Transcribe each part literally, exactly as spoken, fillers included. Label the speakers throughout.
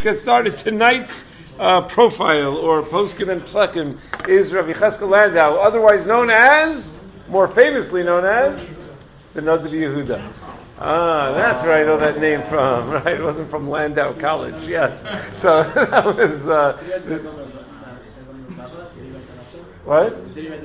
Speaker 1: get started. Tonight's uh, profile, or Poskin and Psakim, is Rabbi Cheskel Landau, otherwise known as, more famously known as, the Noda B'Yehuda. Ah, that's where I know that name from, right? It wasn't from Landau College, yes. So that was... Uh, What?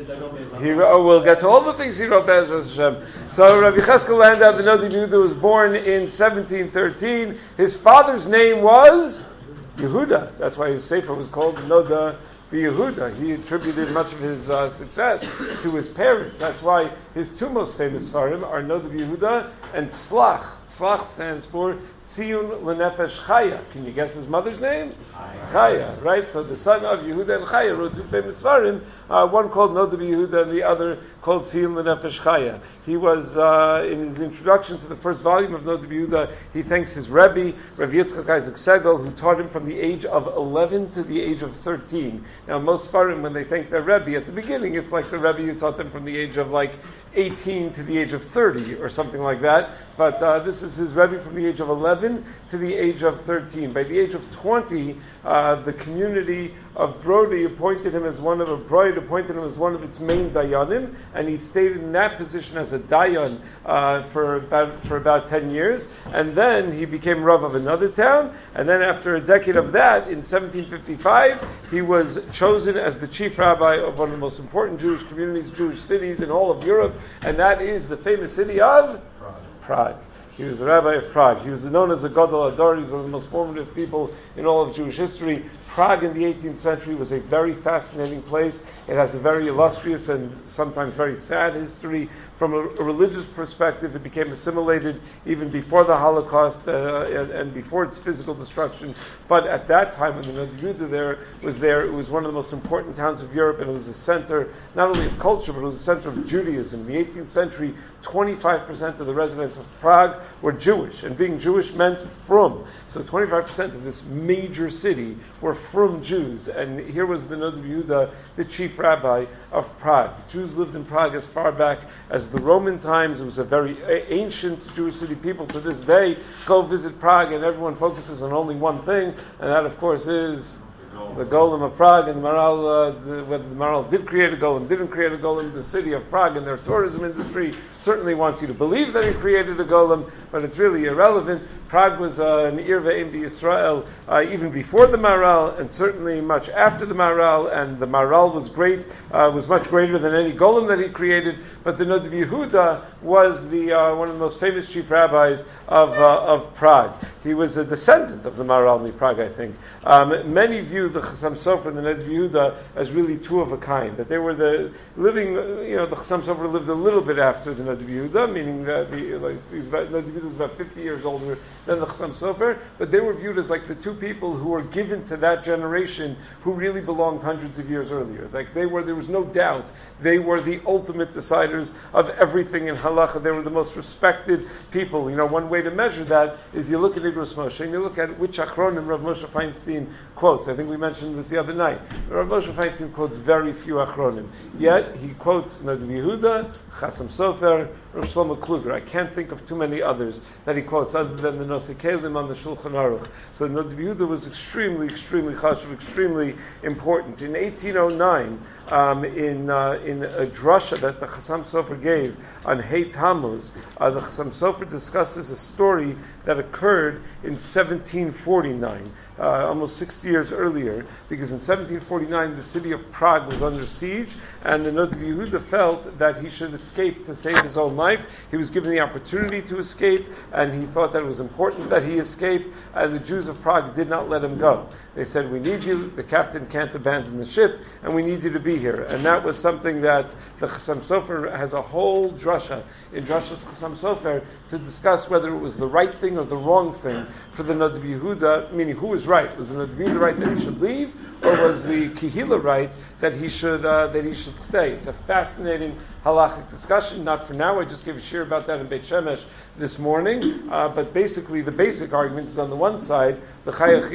Speaker 1: He, oh, we'll get to all the things he wrote, Be'ezras Hashem. So Rabbi Cheskel Landau, the Noda B'Yehuda, was born in seventeen thirteen. His father's name was Yehuda. That's why his sefer was called Noda B'Yehuda. He attributed much of his uh, success to his parents. That's why his two most famous svarim are Noda B'Yehuda and Tzlach. Tzlach stands for Tziyun L'Nefesh Chaya. Can you guess his mother's name? Chaya, right? So the son of Yehuda and Chaya wrote two famous svarim, uh, one called Noda B'Yehuda and the other called Tziyun L'Nefesh Chaya. He was, uh, in his introduction to the first volume of Noda B'Yehuda, he thanks his Rebbe, Rav Yitzchak Isaac Segel, who taught him from the age of eleven to the age of thirteen. Now, most svarim, when they thank their Rebbe at the beginning, it's like the Rebbe who taught them from the age of like eighteen to the age of thirty or something like that. But uh, this is his Rebbe from the age of eleven to the age of thirteen. By the age of twenty, uh, the community of Brody appointed him as one of a bride, appointed him as one of its main dayanim, and he stayed in that position as a dayan uh, for about for about ten years. And then he became Rav of another town. And then after a decade of that, in seventeen fifty-five, he was chosen as the chief rabbi of one of the most important Jewish communities, Jewish cities in all of Europe, and that is the famous city of Prague. Prague. He was the rabbi of Prague. He was known as a Gadol Hador. He was one of the most formative people in all of Jewish history. Prague in the eighteenth century was a very fascinating place. It has a very illustrious and sometimes very sad history. From a, a religious perspective, it became assimilated even before the Holocaust uh, and, and before its physical destruction. But at that time, when the Noda B'Yehuda there was there, it was one of the most important towns of Europe, and it was a center not only of culture, but it was a center of Judaism. In the eighteenth century, twenty-five percent of the residents of Prague were Jewish, and being Jewish meant frum. So twenty-five percent of this major city were frum Jews, and here was the Noda B'Yehuda, the chief rabbi of Prague. Jews lived in Prague as far back as the Roman times. It was a very a- ancient Jewish city. People to this day go visit Prague, and everyone focuses on only one thing, and that, of course, is the Golem of Prague. And the Maral, uh, the, whether the Maral did create a Golem, didn't create a Golem, the city of Prague and their tourism industry certainly wants you to believe that he created a Golem, but it's really irrelevant. Prague was uh, an Ir Ve'im B'Yisrael uh, even before the Maral, and certainly much after the Maral, and the Maral was great, uh, was much greater than any Golem that he created, but the Noda B'Yehuda was the uh, one of the most famous chief rabbis of uh, of Prague. He was a descendant of the Maral in Prague, I think. Um, many view the Chassam Sofer and the Noda B'Yehuda as really two of a kind, that they were the living, you know, the Chassam Sofer lived a little bit after the Noda B'Yehuda, meaning that the, like, he's about, Noda B'Yehuda was about fifty years older than the Chassam Sofer, but they were viewed as like the two people who were given to that generation who really belonged hundreds of years earlier. Like they were, there was no doubt, they were the ultimate deciders of everything in halacha. They were the most respected people. You know, one way to measure that is you look at Igros Moshe and you look at which achronim Rav Moshe Feinstein quotes. I think we mentioned this the other night. Rav Moshe Feinstein quotes very few achronim. Yet he quotes Noda B'Yehuda, Chassam Sofer, Rav Shlomo Kluger. I can't think of too many others that he quotes other than the Nosei Kelim on the Shulchan Aruch. So Noda B'Yehuda was extremely, extremely chashuv, extremely important. In eighteen oh nine, um, in uh, in a drasha that the Chassam Sofer gave on Hey Tammuz, uh, the Chassam Sofer discusses a story that occurred in seventeen forty-nine, uh, almost sixty years earlier, because in seventeen forty-nine the city of Prague was under siege, and the Noda B'Yehuda felt that he should escape to save his own life. He was given the opportunity to escape, and he thought that it was important that he escape, and the Jews of Prague did not let him go. They said, we need you, the captain can't abandon the ship, and we need you to be here. And that was something that the Chassam Sofer has a whole drasha, in Drashas Chassam Sofer, to discuss whether it was the right thing or the wrong thing for the Noda B'Yehuda, meaning who was right? Was the Noda B'Yehuda right that he should leave, or was the Kehila right that he should uh, that he should stay? It's a fascinating halachic discussion. Not for now. I just gave a shir about that in Beit Shemesh this morning. Uh, but basically, the basic argument is on the one side, the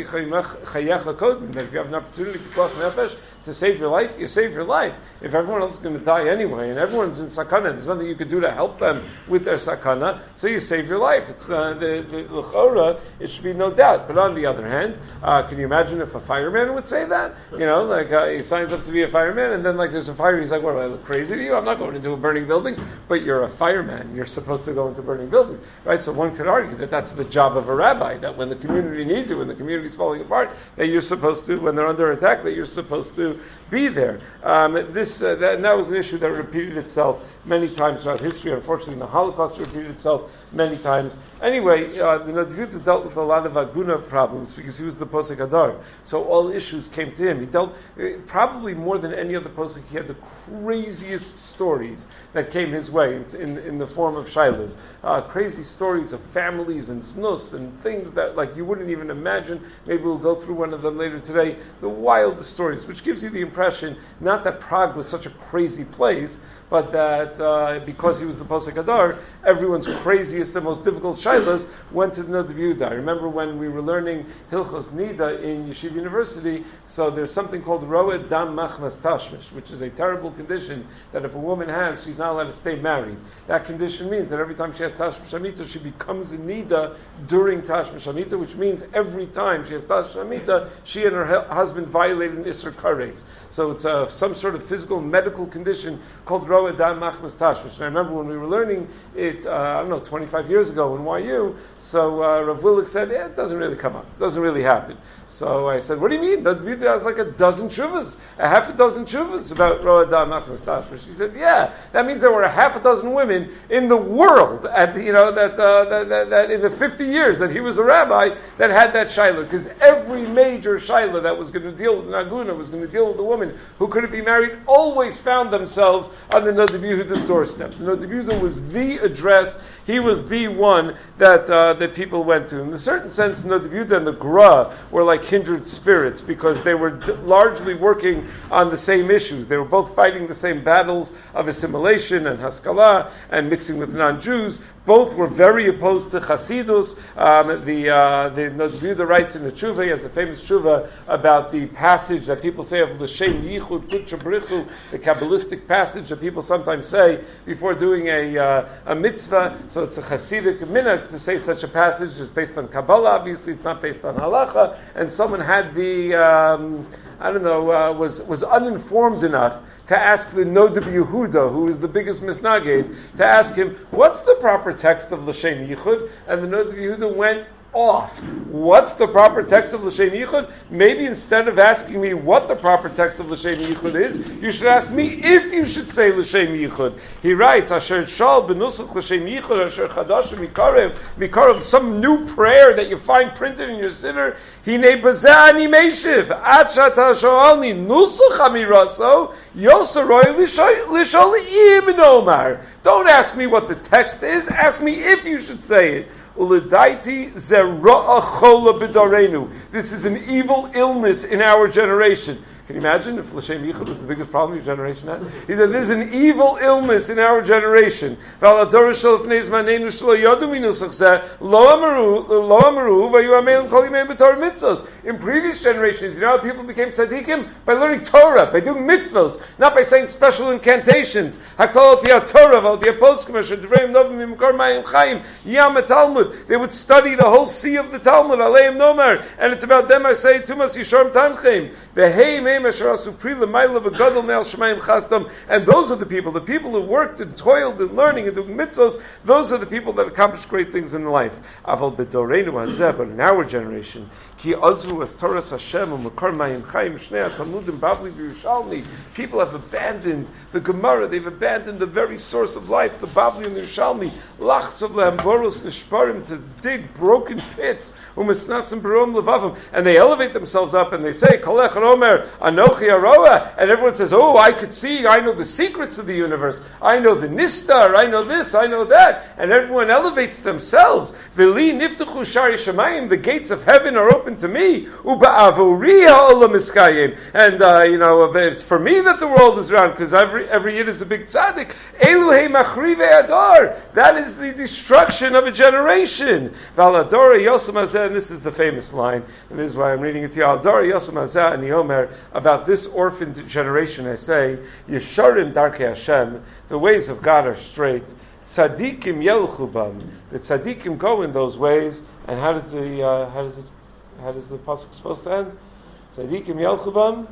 Speaker 1: chayecha kodin, that if you have an opportunity for koach nefesh to save your life, you save your life. If everyone else is going to die anyway, and everyone's in sakana, there's nothing you could do to help them with their sakana, so you save your life. It's uh, the the l'chora. It should be no doubt. But on the other hand, uh, can you imagine if a fireman would say that? You know, like uh, he signs up to be a fireman, and then like there's a fire, he's like, "What? Do I look crazy to you? I'm not going into a burning building." But you're a fireman. You're supposed to go into burning buildings, right? So one could argue that that's the job of a rabbi. That when the community needs you, when the community's falling apart, that you're supposed to, when they're under attack, that you're supposed to be there. Um, this uh, that, and that was an issue that repeated itself many times throughout history. Unfortunately, the Holocaust repeated itself many times. Anyway, uh, the Nod Yehuda dealt with a lot of aguna problems because he was the posek hadar. So all issues came to him. He dealt uh, probably more than any other posek. He had the craziest stories that came his way in, in, in the form of shailas. Uh, crazy stories of families and znus and things that like you wouldn't even imagine. Maybe we'll go through one of them later today. The wildest stories, which gives you the impression not that Prague was such a crazy place, but that uh, because he was the posek hadar, everyone's craziest and most difficult shailas went to the Nod Yehuda. I remember when we were learning Hilchos Nida in Yeshiva University, so there's something called Roed Dam Machmas Tashmish, which is a terrible condition that if a woman has, she's not allowed to stay married. That condition means that every time she has Tashmish Hamita, she becomes a Nida during Tashmish Hamita, which means every time she has Tashmish Hamita, she and her husband violated an Isser Kares. So it's uh, some sort of physical medical condition called Roed Dam Machmas Tashmish. And I remember when we were learning it, uh, I don't know, twenty-five years ago in Y U, so uh, Rav Willig said, yeah, it doesn't really come up. It doesn't really happen. So I said, what do you mean? The Yehuda has like a dozen shuvas, a half a dozen shuvas about Roed Dam Machmas Tashmish. She said, yeah, that means there were a half a dozen women in the world, at, you know, that, uh, that, that, that in the fifty years that he was a rabbi, that had that shaila. Because every major shaila that was going to deal with an aguna, was going to deal with a woman who couldn't be married, always found themselves on the Nod Yehuda's doorstep. The Nod Yehuda was the address. He was the one that uh, that people went to. In a certain sense, Nod Yehuda and the Gra were like kindred spirits because they were d- largely working on the same issues. They were both fighting the same battles of assimilation and haskalah and mixing with non-Jews. Both were very opposed to Chasidus. Um, the uh, the Nod Yehuda writes in the Tshuva, he has a famous Tshuva about the passage that people say of L'Shem Yichud Kudsha B'richu, the Kabbalistic passage that people sometimes say before doing a uh, a mitzvah. So it's a Hasidic minhag to say such a passage. It's based on Kabbalah, obviously. It's not based on halacha. And someone had the um, I don't know uh, was was uninformed enough to ask the Nod Yehuda, who is the biggest misnagid, to ask him what's the proper text of L'Shem Yichud, and the Nod Yehuda went off. What's the proper text of L'Shem Yichud? Maybe instead of asking me what the proper text of L'Shem Yichud is, you should ask me if you should say L'Shem Yichud. He writes, Asher Shal B'nusach L'Shem Yichud, Asher Chadash Mikarev, Mikarev, some new prayer that you find printed in your siddur, Hine Bazeh Ani Meishiv, Ad Shata Shoalni, Nusach Amiraso, Yosaroy Lishol Ibn Omar. Don't ask me what the text is, ask me if you should say it. Uledaiti zera'a chola b'darenu. This is an evil illness in our generation. Can you imagine if L'Shem Yichud was the biggest problem your generation had? He said, there's an evil illness in our generation. In previous generations, you know how people became tzaddikim? By learning Torah, by doing mitzvos, not by saying special incantations. They would study the whole sea of the Talmud, and it's about them I say, Tumas Yisharm Tanchem. And those are the people, the people who worked and toiled and learning and doing mitzvahs, those are the people that accomplished great things in life. But in our generation, people have abandoned the Gemara, they've abandoned the very source of life, the Bavli and the Yerushalmi, to dig broken pits, and they elevate themselves up and they say, Anochi Aroa, and everyone says, oh, I could see, I know the secrets of the universe, I know the Nistar, I know this, I know that, and everyone elevates themselves. V'li niftuchu shari shamayim, the gates of heaven are open to me. Uba'avori ha'olam iskayim, and uh, you know, it's for me that the world is round, because every every yid is a big tzaddik. Eluhei machrive adar, that is the destruction of a generation. V'aladora yosem hazeh, and this is the famous line, and this is why I'm reading it to you. Aladora yosem hazeh and Yomer, about this orphaned generation, I say, Yesharim darkei Hashem, the ways of God are straight. Tzadikim yelchu bam, the tzadikim go in those ways, and how does the uh, how does it how does the pasuk supposed to end? Tzadikim yelchu bam,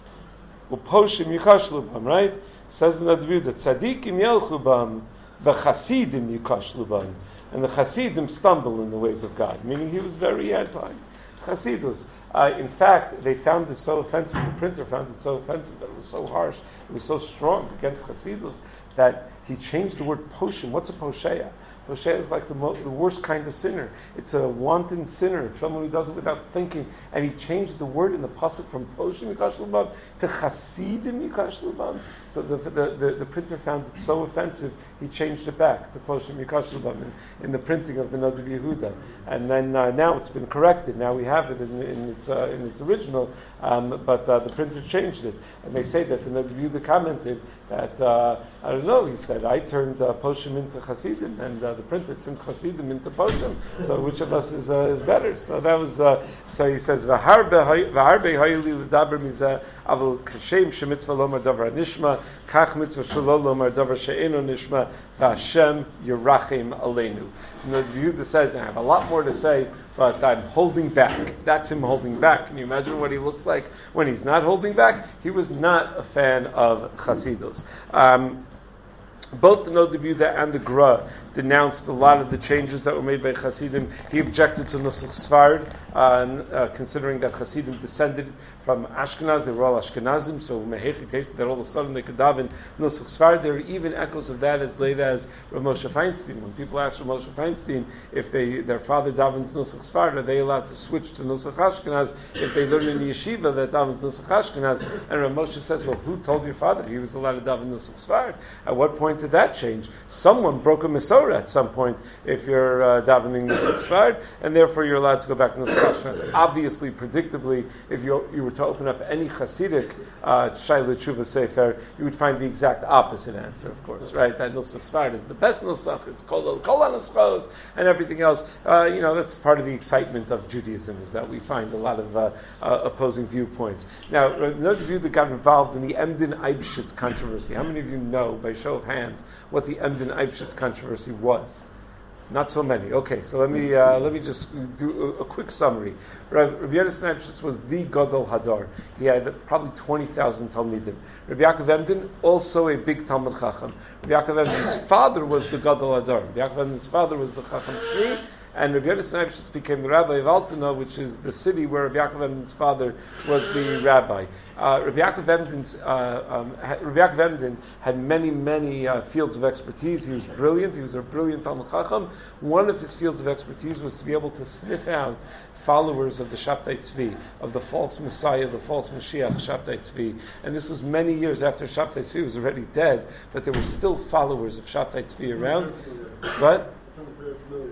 Speaker 1: uposhim yikashlu bam, right? Says the Nadav that tzadikim yelchu bam, the chasidim yikashlu bam, and the chasidim stumble in the ways of God. Meaning he was very anti chasidus. Uh, in fact, they found this so offensive. The printer found it so offensive that it was so harsh, it was so strong against chasidus that he changed the word poshim. What's a posheya? Posheya is like the, mo- the worst kind of sinner. It's a wanton sinner. It's someone who does it without thinking. And he changed the word in the pasuk from poshim yikash lubam to chasidim yikash lubam. So the, the, the, the printer found it so offensive, he changed it back to poshim yikash lubam in, in the printing of the Nadav Yehuda. And then uh, now it's been corrected. Now we have it in, in its uh, in its original, um, but uh, the printer changed it. And they say that the Nadav Yehuda commented that uh, I don't know. He said I turned uh, poshim into chasidim, and uh, the printer turned chasidim into poshim. So which of us is uh, is better? So that was. Uh, so he says v'harbe v'harbe hayili l'daber mizeh aval kashem shemitzvah lomar davar nishma kach mitzvah shalol lomar davar she'eno nishma v'Hashem yirachim aleinu. And the Yehuda says, I have a lot more to say, but I'm holding back. That's him holding back. Can you imagine what he looks like when he's not holding back? He was not a fan of Chasidus. Um, both the Nadav Yehuda and the Gra denounced a lot of the changes that were made by Chasidim. He objected to Nusach Sfard, uh, uh, considering that Chasidim descended from Ashkenaz. They were all Ashkenazim, so Mehechi tasted that all of a sudden they could daven Nusach Sfard. There are even echoes of that as late as Rav Moshe Feinstein. When people ask Rav Moshe Feinstein if they their father davens Nusach Sfard, are they allowed to switch to Nusach Ashkenaz if they learn in yeshiva that davens Nusach Ashkenaz? And Rav Moshe says, well, who told your father he was allowed to daven Nusach Sfard? At what point did that change? Someone broke a Masorah at some point if you're uh, davening Nusach Sfard, and therefore you're allowed to go back to Nusach Ashkenaz. Obviously, predictably, if you you were to open up any Hasidic uh, Shaila Tshuva Sefer, you would find the exact opposite answer, of course, right? That Nusach Sfard is the best Nusach, it's Kol Kol HaNuschos, and everything else. Uh, you know, that's part of the excitement of Judaism, is that we find a lot of uh, uh, opposing viewpoints. Now, Nadav Yehuda got involved in the Emden Eibshitz controversy. How many of you know, by show of hands, what the Emden Eibshitz controversy was? Not so many. Okay, so let me uh, let me just do a, a quick summary. Rabbi Yonasan Eibshitz was the Gadol Hadar. He had probably twenty thousand Talmidim. Rabbi Yaakov Emden, also a big Talmud Chacham. Rabbi Yaakov Emden's father was the Gadol Hadar. Rabbi Yaakov Emden's father was the Chacham Tzvi, and Rabbi Yonasan Eibshitz became the rabbi of Altona, which is the city where Rabbi Yaakov Emden's father was the rabbi. Uh, Rabbi Yaakov Emden's, uh, um, ha, Rabbi Yaakov Emden had many, many uh, fields of expertise. He was brilliant. He was a brilliant Talmud Chacham. One of his fields of expertise was to be able to sniff out followers of the Shabtai Tzvi, of the false Messiah, the false Mashiach, Shabtai Tzvi. And this was many years after Shabtai Tzvi was already dead, but there were still followers of Shabtai Tzvi around. What?
Speaker 2: Sounds very familiar.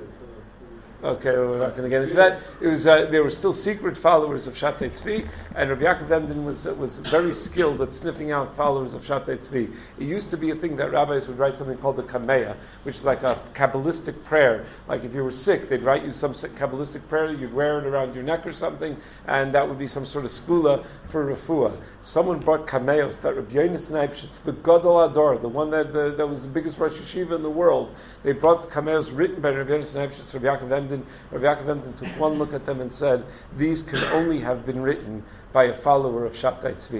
Speaker 1: Okay, we're not going to get into that. It was uh, there were still secret followers of Shabtai Tzvi, and Rabbi Yaakov Emden was uh, was very skilled at sniffing out followers of Shabtai Tzvi. It used to be a thing that rabbis would write something called the Kameya, which is like a Kabbalistic prayer. Like if you were sick, they'd write you some Kabbalistic prayer, you'd wear it around your neck or something, and that would be some sort of skula for refuah. Someone brought Kameyos, that Rabbi Yonasan Eibshitz, the Gadol Hadar, the one that uh, that was the biggest Rosh Yeshiva in the world. They brought Kameyos written by Rabbi Yonasan Eibshitz, Rabbi Yaakov Emden. Rabbi Yaakov Emden took one look at them and said, these can only have been written by a follower of Shabtai Tzvi.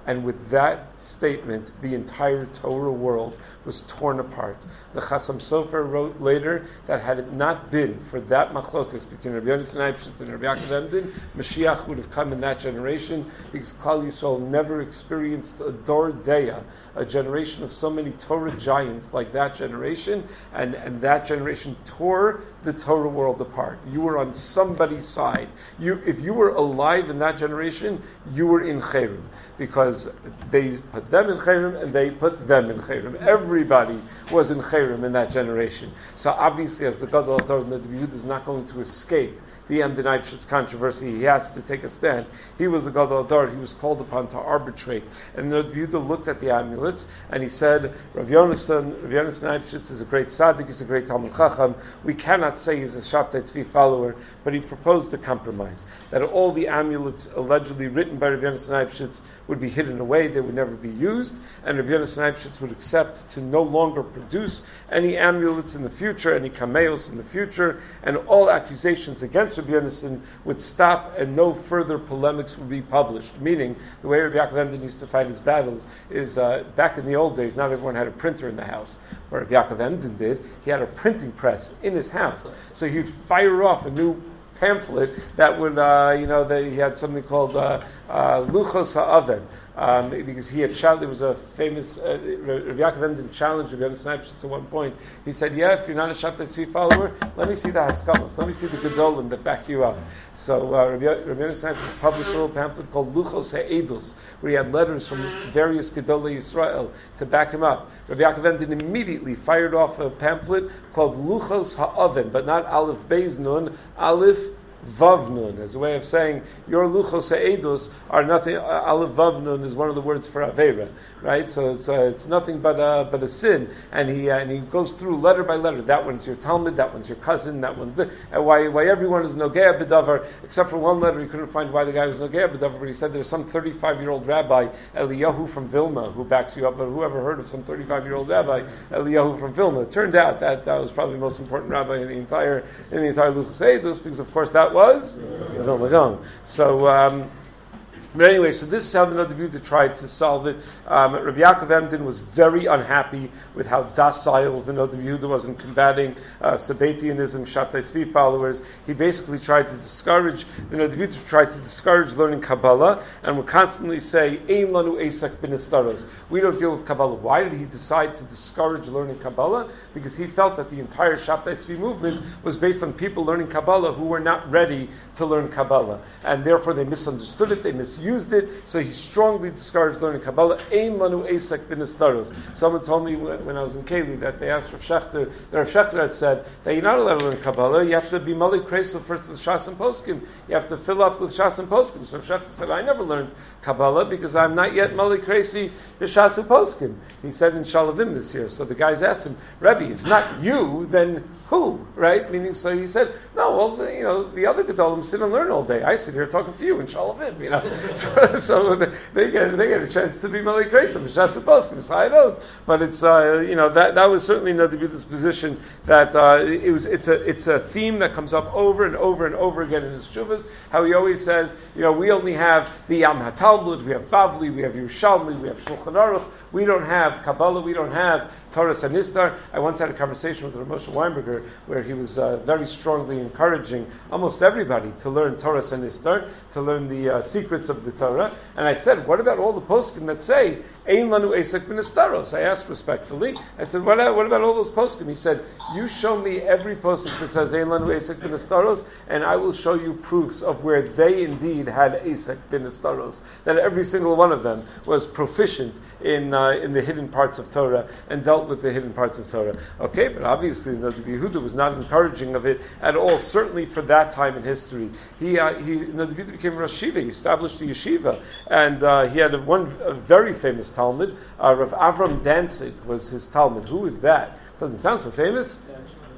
Speaker 1: And with that statement, the entire Torah world was torn apart. The Chasam Sofer wrote later that had it not been for that machlokas between Rabbi Yonasan Eibschitz and Rabbi Yaakov Emden, Mashiach would have come in that generation, because Klal Yisrael never experienced a Dor Deya, a generation of so many Torah giants like that generation, and, and that generation tore the Torah world apart. You were on somebody's side. You, if you were alive in that generation, you were in Cherem, because they put them in Cherem and they put them in Cherem. Everybody was in Cherem in that generation. So obviously, as the Gadol HaTorah, the Yehuda is not going to escape the Emden Eibschitz controversy. He has to take a stand. He was the Gadol HaTorah. He was called upon to arbitrate. And the Yehuda looked at the amulets and he said, Rav Yonasan, Rav Yonasan Eibschitz is a great tzaddik, he's a great Talmud Chacham. We cannot say he's a Shabtai Tzvi follower, but he proposed a compromise, that all the amulets allegedly written by Rav Yonasan Eibschitz would be hidden away, they would never be used, and Rav Yonasan Eibschitz would accept to no longer produce any amulets in the future, any cameos in the future, and all accusations against Rabbi Yonasan would stop and no further polemics would be published. Meaning, the way Rabbi Yaakov Emden used to fight his battles is, uh, back in the old days, not everyone had a printer in the house. Where Rabbi Yaakov Emden did, he had a printing press in his house. So he'd fire off a new pamphlet that would, uh, you know, that he had something called uh, uh, Luchos Ha'aven, um, because he had challenged, there was a famous, uh, Rabbi Yaakov Emden challenged Rabbi Yonasan Eibschitz at one point. He said, yeah, if you're not a Shabtai Tzvi follower, let me see the Haskamas, let me see the Gedolim that back you up. So uh, Rabbi, Rabbi Yonasan Eibschitz published a little pamphlet called Luchos Ha'edus, where he had letters from various Gedolei Yisrael to back him up. Rabbi Yaakov Emden immediately fired off a pamphlet called Luchos Ha'aven, but not Aleph Beis Nun, Aleph Vav Nun, as a way of saying your Luchos Ha'edus are nothing. Aleph Vav Nun is one of the words for Aveira, right? So it's uh, it's nothing but a, but a sin. And he uh, and he goes through letter by letter. That one's your Talmud, that one's your cousin, that one's the and why why everyone is Nogea B'davar, except for one letter he couldn't find why the guy was Nogea B'davar. But he said there's some thirty-five year old rabbi Eliyahu from Vilna who backs you up. But whoever heard of some thirty-five year old rabbi Eliyahu from Vilna? It turned out that that was probably the most important rabbi in the entire in the entire Luchos Ha'edus, because of course that was Vilna Gaon. So, um, but anyway, so this is how the Noda B'Yehuda tried to solve it. Um, Rabbi Yaakov Emden was very unhappy with how docile the Noda B'Yehuda was in combating uh, Sabbatianism, Shabtai Tzvi followers. He basically tried to discourage, the Noda B'Yehuda tried to discourage learning Kabbalah, and would constantly say, Ein lanu esak b'nestaros. We don't deal with Kabbalah. Why did he decide to discourage learning Kabbalah? Because he felt that the entire Shabtai Tzvi movement was based on people learning Kabbalah who were not ready to learn Kabbalah. And therefore they misunderstood it, they misused it, so he strongly discouraged learning Kabbalah. Ein lanu esak b'nestaros. Someone told me when, when I was in Keli that they asked Rav Shechter, that Rav Shechter had said that you're not allowed to learn Kabbalah, you have to be Malik Kreisel first with Shas and Poskim. You have to fill up with Shas and Poskim. So Rav Shechter said, I never learned Kabbalah because I'm not yet Malik Kreisi with Shas and Poskim. He said in Shalavim this year. So the guys asked him, Rebbe, if not you, then who? Right? Meaning, so he said, no, well, the, you know, the other Gedolim sit and learn all day. I sit here talking to you in Shalavim, you know. So, so they get they get a chance to be Malik Kreisa, Mishas Poskim, so I don't. But it's uh, you know that that was certainly Noda B'Yehuda's position. That uh, it was it's a it's a theme that comes up over and over and over again in his shuvas. How he always says, you know, we only have the Yam HaTalmud, we have Bavli, we have Yerushalmi, we have Shulchan Aruch. We don't have Kabbalah, we don't have Torah Sanistar. I once had a conversation with Rav Moshe Weinberger where he was uh, very strongly encouraging almost everybody to learn Torah Sanistar, to learn the uh, secrets of the Torah. And I said, what about all the poskim that say, Ein lanu esak b'nestaros? I asked respectfully. I said, what, what about all those poskim? He said, you show me every poskim that says Ein lanu esak b'nestaros, and I will show you proofs of where they indeed had esak b'nestaros. That every single one of them was proficient in uh, in the hidden parts of Torah and dealt with the hidden parts of Torah. Okay, but obviously the Yehuda was not encouraging of it at all. Certainly for that time in history, he uh, he the Yehuda became Rosh Yeshiva. He established the yeshiva, and uh, he had a, one a very famous Talmud. Uh, Rav Avram Danzig was his Talmud. Who is that? Doesn't sound so famous.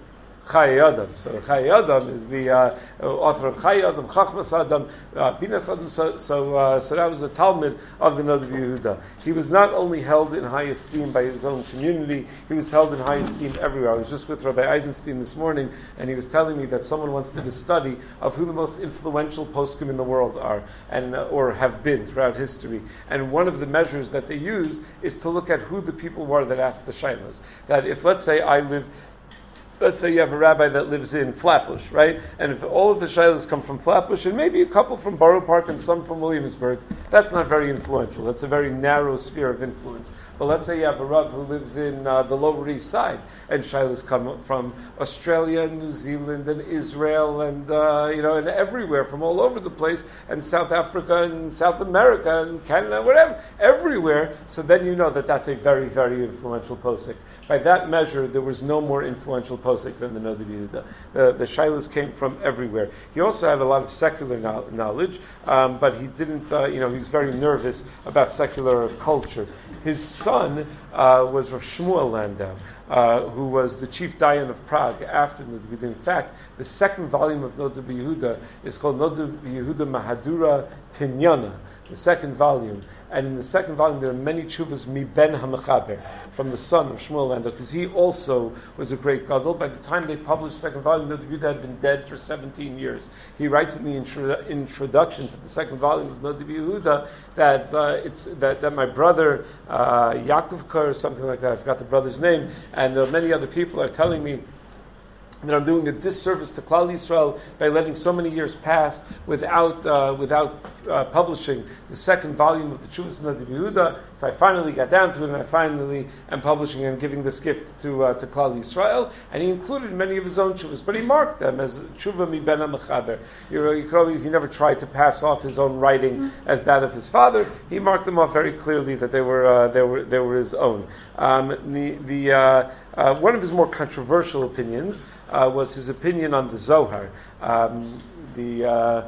Speaker 1: Chayei Adam. So Chayei Adam is the uh, author of Chayei Adam, Chachmas Adam, uh, Binas Adam. So so, uh, so that was a Talmud of the Noda B'Yehuda. He was not only held in high esteem by his own community, he was held in high esteem everywhere. I was just with Rabbi Eisenstein this morning, and he was telling me that someone wants to do a study of who the most influential poskim in the world are, and uh, or have been throughout history. And one of the measures that they use is to look at who the people were that asked the shaylas. That if, let's say, I live Let's say you have a rabbi that lives in Flatbush, right? And if all of the shaylas come from Flatbush, and maybe a couple from Borough Park and some from Williamsburg, that's not very influential. That's a very narrow sphere of influence. But let's say you have a rav who lives in uh, the Lower East Side, and shaylas come from Australia and New Zealand and Israel and uh, you know and everywhere from all over the place, and South Africa and South America and Canada, whatever, everywhere. So then you know that that's a very, very influential posek. By that measure, there was no more influential posek than the Noda B'Yehuda. The, the shaylas came from everywhere. He also had a lot of secular no- knowledge, um, but he didn't, uh, you know, he's very nervous about secular culture. His son uh, was Rav Shmuel Landau, uh, who was the chief dayan of Prague after Noda B'Yehuda. In fact, the second volume of Noda B'Yehuda is called Noda B'Yehuda Mahadura Tinyana, the second volume. And in the second volume, there are many tshuvas mi ben HaMechaber, from the son of Shmuel Landau, because he also was a great gadol. By the time they published the second volume, Noda B'Yehuda had been dead for seventeen years. He writes in the intro- introduction to the second volume of Noda B'Yehuda that uh, it's that, that my brother uh, Yaakovka or something like that, I forgot the brother's name, and uh, many other people are telling me that I'm doing a disservice to Klal Yisrael by letting so many years pass without uh, without uh, publishing the second volume of the Tshuvas Noda B'Yehuda. So I finally got down to it, and I finally am publishing and giving this gift to uh, to Klal Yisrael. And he included many of his own tshuvas, but he marked them as Tshuva mi ben HaMechaber. You know, he never tried to pass off his own writing as that of his father. He marked them off very clearly that they were uh, they were they were his own. Um, the the uh, uh, one of his more controversial opinions Uh, was his opinion on the Zohar. Um, the uh,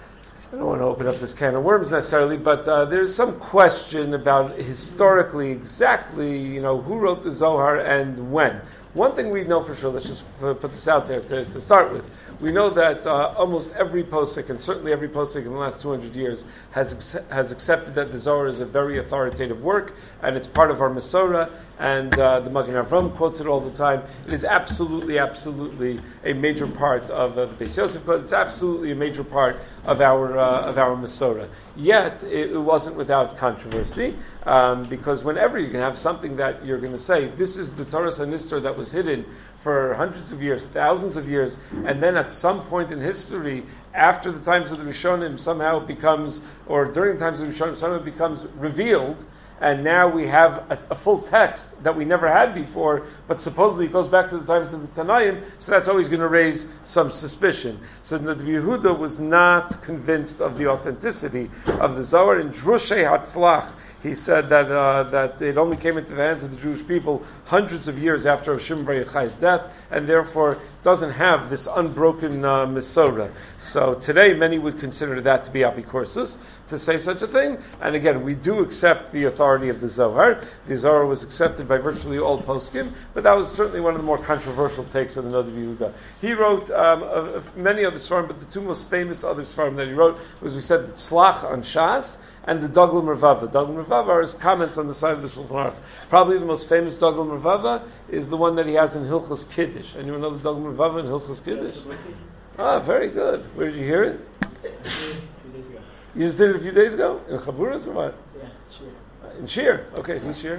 Speaker 1: I don't want to open up this can of worms necessarily, but uh, there's some question about historically exactly, you know, who wrote the Zohar and when. One thing we know for sure, let's just put this out there to, to start with. We know that uh, almost every posek, and certainly every posek in the last two hundred years, has ex- has accepted that the Zohar is a very authoritative work, and it's part of our Masorah, and uh, the Magen Avram quotes it all the time. It is absolutely, absolutely a major part of uh, the Beis Yosef quote. It's absolutely a major part of our uh, of our Masorah. Yet, it, it wasn't without controversy, um, because whenever you can have something that you're going to say, this is the Torah Sanistor that was hidden for hundreds of years, thousands of years, and then at some point in history, after the times of the Rishonim, somehow it becomes, or during the times of the Rishonim, somehow it becomes revealed, and now we have a, a full text that we never had before, but supposedly it goes back to the times of the Tanaim, so that's always going to raise some suspicion. So Noda B'Yehuda was not convinced of the authenticity of the Zohar. In Drushei Hatzlach, he said that uh, that it only came into the hands of the Jewish people hundreds of years after Rav Shimon Bar Yochai's death, and therefore doesn't have this unbroken uh, Masorah. So today, many would consider that to be apikorsus, to say such a thing. And again, we do accept the authority of the Zohar. The Zohar was accepted by virtually all poskim, but that was certainly one of the more controversial takes of the Noda B'Yehuda. He wrote um, of, of many other svarim, but the two most famous other svarim that he wrote was, we said, the Tzlach on Shas and the Dagul Mervava. Dagul Mervava are his comments on the side of the Shulchan Aruch. Probably the most famous Dagul Mervava is the one that he has in Hilchos Kiddush. Anyone know the Dagul Mervava in Hilchos Kiddush? Ah, very good. Where did you hear it?
Speaker 2: A few days ago.
Speaker 1: You just did it a few days ago? In Chaburas or what?
Speaker 2: Yeah, Shir.
Speaker 1: In Shir. Okay, who's Shir?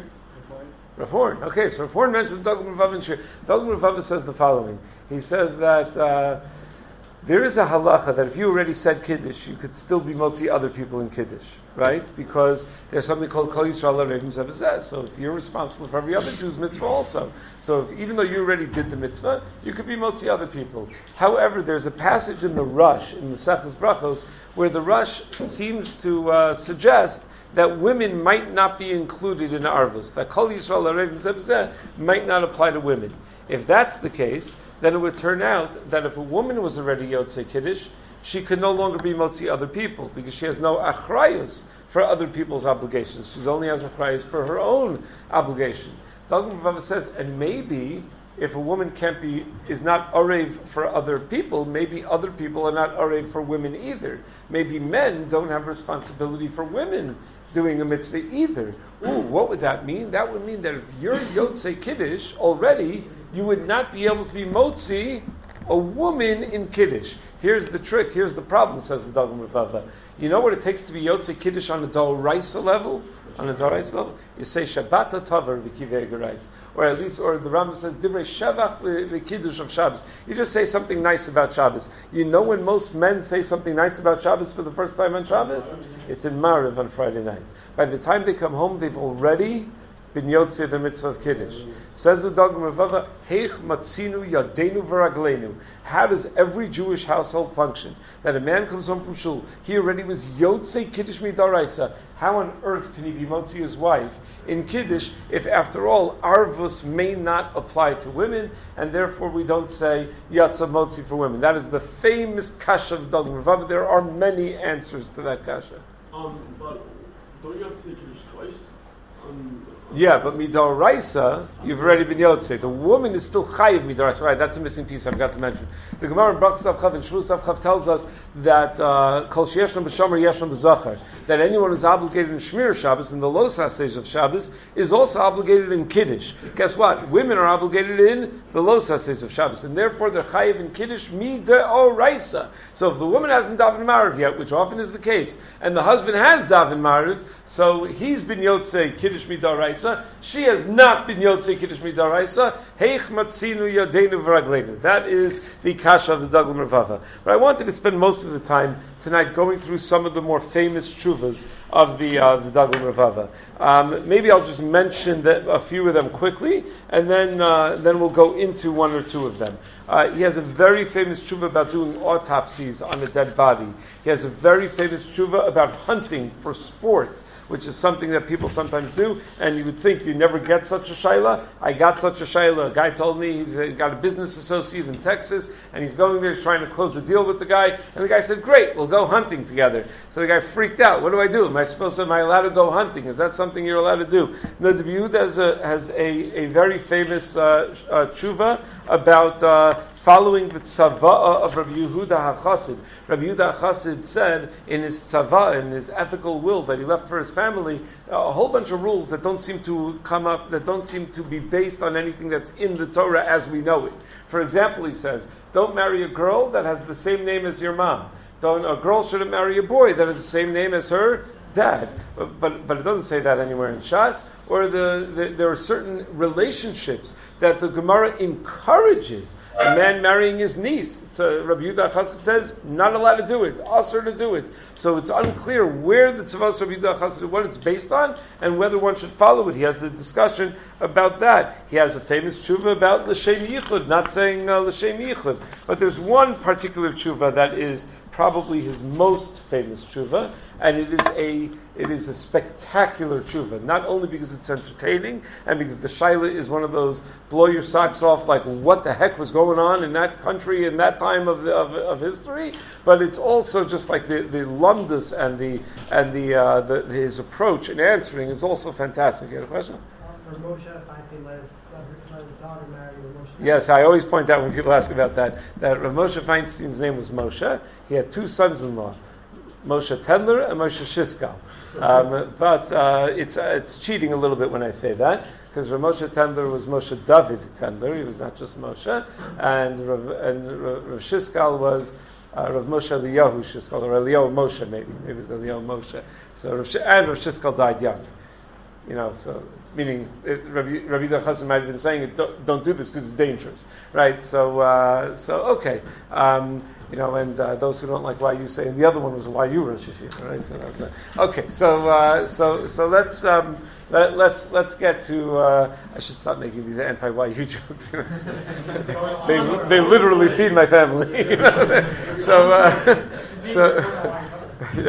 Speaker 1: Rav Horn. Okay, so Rav Horn mentions Dagul Mervava in Shir. Dagul Mervava says the following. He says that uh, there is a halacha that if you already said Kiddush, you could still be motzi other people in Kiddush, right? Because there's something called Kol Yisrael L'Reivim Zeh. So if you're responsible for every other Jew's mitzvah also. So if, even though you already did the mitzvah, you could be motzi other people. However, there's a passage in the Rush, in the Seches Brachos, where the Rush seems to uh, suggest that women might not be included in Arvus, that Kol Yisrael L'Reivim Zeh might not apply to women. If that's the case, then it would turn out that if a woman was already Yotzei Kiddush, she could no longer be Motzi other people, because she has no achrayus for other people's obligations. She only has achrayus for her own obligation. Dagul Mervava says, and maybe if a woman can't be, is not arev for other people, maybe other people are not arev for women either. Maybe men don't have responsibility for women doing a mitzvah either. Ooh, what would that mean? That would mean that if you're Yotzei Kiddush already, you would not be able to be Motzi a woman in Kiddush. Here's the trick, here's the problem, says the Dagmar Vava. You know what it takes to be Yotzei Kiddush on a Doraisa level? On a Doraisa level? You say Shabbat Tavar v'Kivei writes. Or at least, or the Rambam says, Divrei Shavach v'Kiddush of Shabbos. You just say something nice about Shabbos. You know when most men say something nice about Shabbos for the first time on Shabbos? It's in Mariv on Friday night. By the time they come home, they've already bin yotzei the mitzvah of Kiddush. Says the Dagmar Vava, Heich matzinu yadenu v'ragleinu. How does every Jewish household function? That a man comes home from shul, he already was yotzei Kiddush midaraisa. How on earth can he be motzi his wife in Kiddush if, after all, arvus may not apply to women, and therefore we don't say yatsa motzi for women? That is the famous kasha of Dagmar Vava. There are many answers to that kasha.
Speaker 3: Um, but don't you have to say Kiddush twice? Um,
Speaker 1: Yeah, but midoraisa, you've already been yotzei. The woman is still chayiv midoraisa. Right, that's a missing piece I forgot to mention. The Gemara in Brachas Avchav and Shvus Avchav tells us that kol sheyeshno b'shomer yeshno b'zachar, that anyone who's obligated in Shmir Shabbos, in the Losas stage of Shabbos, is also obligated in Kiddush. Guess what? Women are obligated in the Losas stage of Shabbos, and therefore they're chayiv in Kiddush midoraisa. So if the woman hasn't daven Mariv yet, which often is the case, and the husband has daven Mariv, so he's been yotzei Kiddush midoraisa, she has not been yotzei Kiddush midaraisa. Heich matzinu yadenu v'ragleinu. That is the kasha of the Dagmar Vava. But I wanted to spend most of the time tonight going through some of the more famous tshuvas of the uh, the Dagmar Vava. Um, maybe I'll just mention that, a few of them quickly, and then uh, then we'll go into one or two of them. Uh, he has a very famous tshuva about doing autopsies on a dead body. He has a very famous tshuva about hunting for sport, which is something that people sometimes do, and you would think you never get such a shayla. I got such a shayla. A guy told me he's a, got a business associate in Texas, and he's going there, he's trying to close a deal with the guy, and the guy said, great, we'll go hunting together. So the guy freaked out. What do I do? Am I supposed to, am I allowed to go hunting? Is that something you're allowed to do? No, the Yehuda has a, has a, a very famous uh, uh, tshuva about uh, following the tzava'ah of Rabbi Yehuda HaChassid. Rabbi Yehuda HaChassid said in his tzava'ah, in his ethical will that he left for his family, a whole bunch of rules that don't seem to come up, that don't seem to be based on anything that's in the Torah as we know it. For example, he says, don't marry a girl that has the same name as your mom. Don't, a girl shouldn't marry a boy that has the same name as her dad. But, but but it doesn't say that anywhere in Shas. Or the, the there are certain relationships that the Gemara encourages. A man marrying his niece. It's a, Rabbi Yehuda HaChassid says, not allowed to do it. Asur to do it. So it's unclear where the Tzavos Rabbi Yehuda HaChassid, what it's based on, and whether one should follow it. He has a discussion about that. He has a famous tshuva about L'Shem Yichud, not saying uh, L'Shem Yichud. But there's one particular tshuva that is probably his most famous tshuva, and it is a it is a spectacular tshuva, not only because it's entertaining, and because the shaila is one of those blow your socks off, like what the heck was going on in that country in that time of the, of, of history, but it's also just like the the lumdus and the and the, uh, the his approach in answering is also fantastic. You had a question? Yes, I always point out when people ask about that, that Rav Moshe Feinstein's name was Moshe. He had two sons-in-law, Moshe Tendler and Moshe Shiskal. Um, but uh, it's uh, it's cheating a little bit when I say that, because Rav Moshe Tendler was Moshe David Tendler. He was not just Moshe. And Rav, and Rav, Rav Shiskal was uh, Rav Moshe Eliyahu Shiskal, or Eliyahu Moshe maybe. Maybe it was Eliyahu Moshe. So Rav Sh- and Rav Shiskal died young. You know, so meaning it, Rabbi Rabbi Yehuda HaChassid might have been saying it, don't, don't do this because it's dangerous, right? So, uh, so okay, um, you know, and uh, those who don't like Y U say, and the other one was Y U Rosh Hashanah, right? So that was, uh, okay, so uh, so so let's um, let, let's let's get to. Uh, I should stop making these anti-Y U jokes. You know, so they they literally feed my family. You know? So uh, so yeah.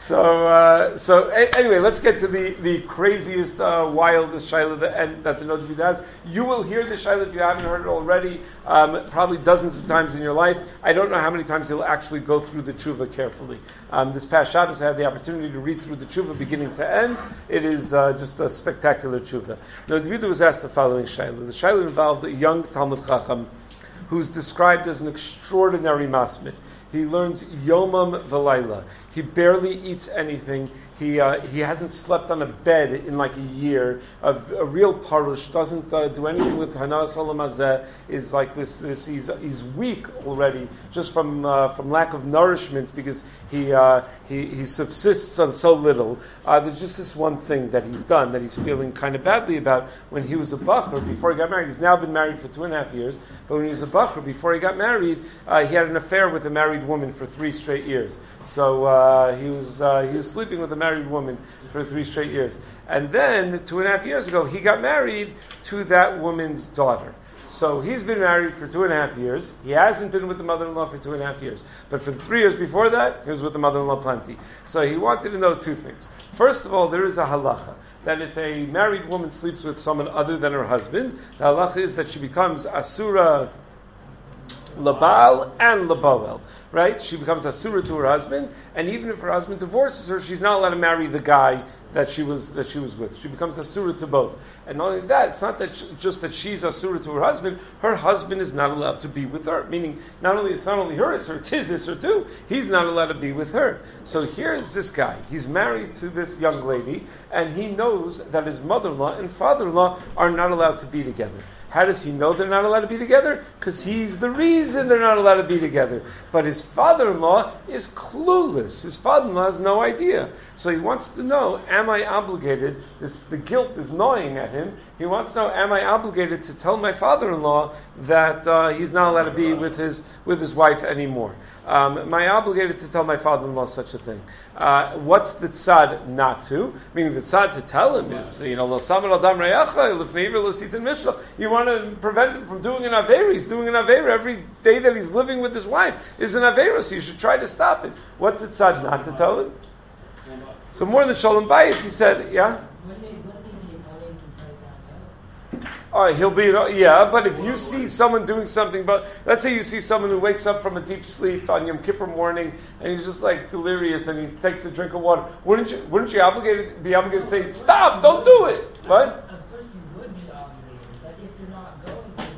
Speaker 1: So, uh, so a- anyway, let's get to the, the craziest, uh, wildest shayla that, and, that the Notibid has. You will hear the shayla if you haven't heard it already, um, probably dozens of times in your life. I don't know how many times you'll actually go through the tshuva carefully. Um, this past Shabbos, I had the opportunity to read through the tshuva beginning to end. It is uh, just a spectacular tshuva. Notibid was asked the following shayla. The shayla involved a young Talmud Chacham who's described as an extraordinary masmid. He learns yomam v'layla. He barely eats anything. He uh, he hasn't slept on a bed in like a year. A, a real parush, doesn't uh, do anything with hanas olam hazeh. Is like this. This he's he's weak already just from uh, from lack of nourishment because he uh, he he subsists on so little. Uh, there's just this one thing that he's done that he's feeling kind of badly about. When he was a bachur before he got married, he's now been married for two and a half years. But when he was a bachur before he got married, uh, he had an affair with a married woman for three straight years. So uh, he was uh, he was sleeping with a married woman for three straight years. And then two and a half years ago, he got married to that woman's daughter. So he's been married for two and a half years. He hasn't been with the mother-in-law for two and a half years. But for the three years before that, he was with the mother-in-law plenty. So he wanted to know two things. First of all, there is a halacha that if a married woman sleeps with someone other than her husband, the halacha is that she becomes asura labal and laboel, right? She becomes asura to her husband, and even if her husband divorces her, she's not allowed to marry the guy that she was that she was with. She becomes asura to both. And not only that, it's not that she, just that she's asura to her husband. Her husband is not allowed to be with her. Meaning, not only it's not only her, it's her, it's his, it's her too. He's not allowed to be with her. So here is this guy. He's married to this young lady, and he knows that his mother-in-law and father-in-law are not allowed to be together. How does he know they're not allowed to be together? Because he's the reason they're not allowed to be together. But his father-in-law is clueless. His father-in-law has no idea. So he wants to know, am I obligated? This, the guilt is gnawing at him. He wants to know, am I obligated to tell my father-in-law that uh, he's not allowed to be with his with his wife anymore? Um, am I obligated to tell my father-in-law such a thing? Uh, what's the tzad not to? Meaning the tzad to tell him is, you know, lo samar adam reyacha, lefnei lo sitin mishla. You want to prevent him from doing an avera. He's doing an avera every day that he's living with his wife is an avera, so you should try to stop it. What's the tzad not to tell him? So more than shalom bayis, he said, yeah. All right, he'll be, yeah, but if you see someone doing something, but let's say you see someone who wakes up from a deep sleep on Yom Kippur morning and he's just like delirious and he takes a drink of water, wouldn't you, wouldn't you obligated, be obligated to say, stop, don't do it, what?
Speaker 4: Of course you would be obligated, but if you're not going to, he,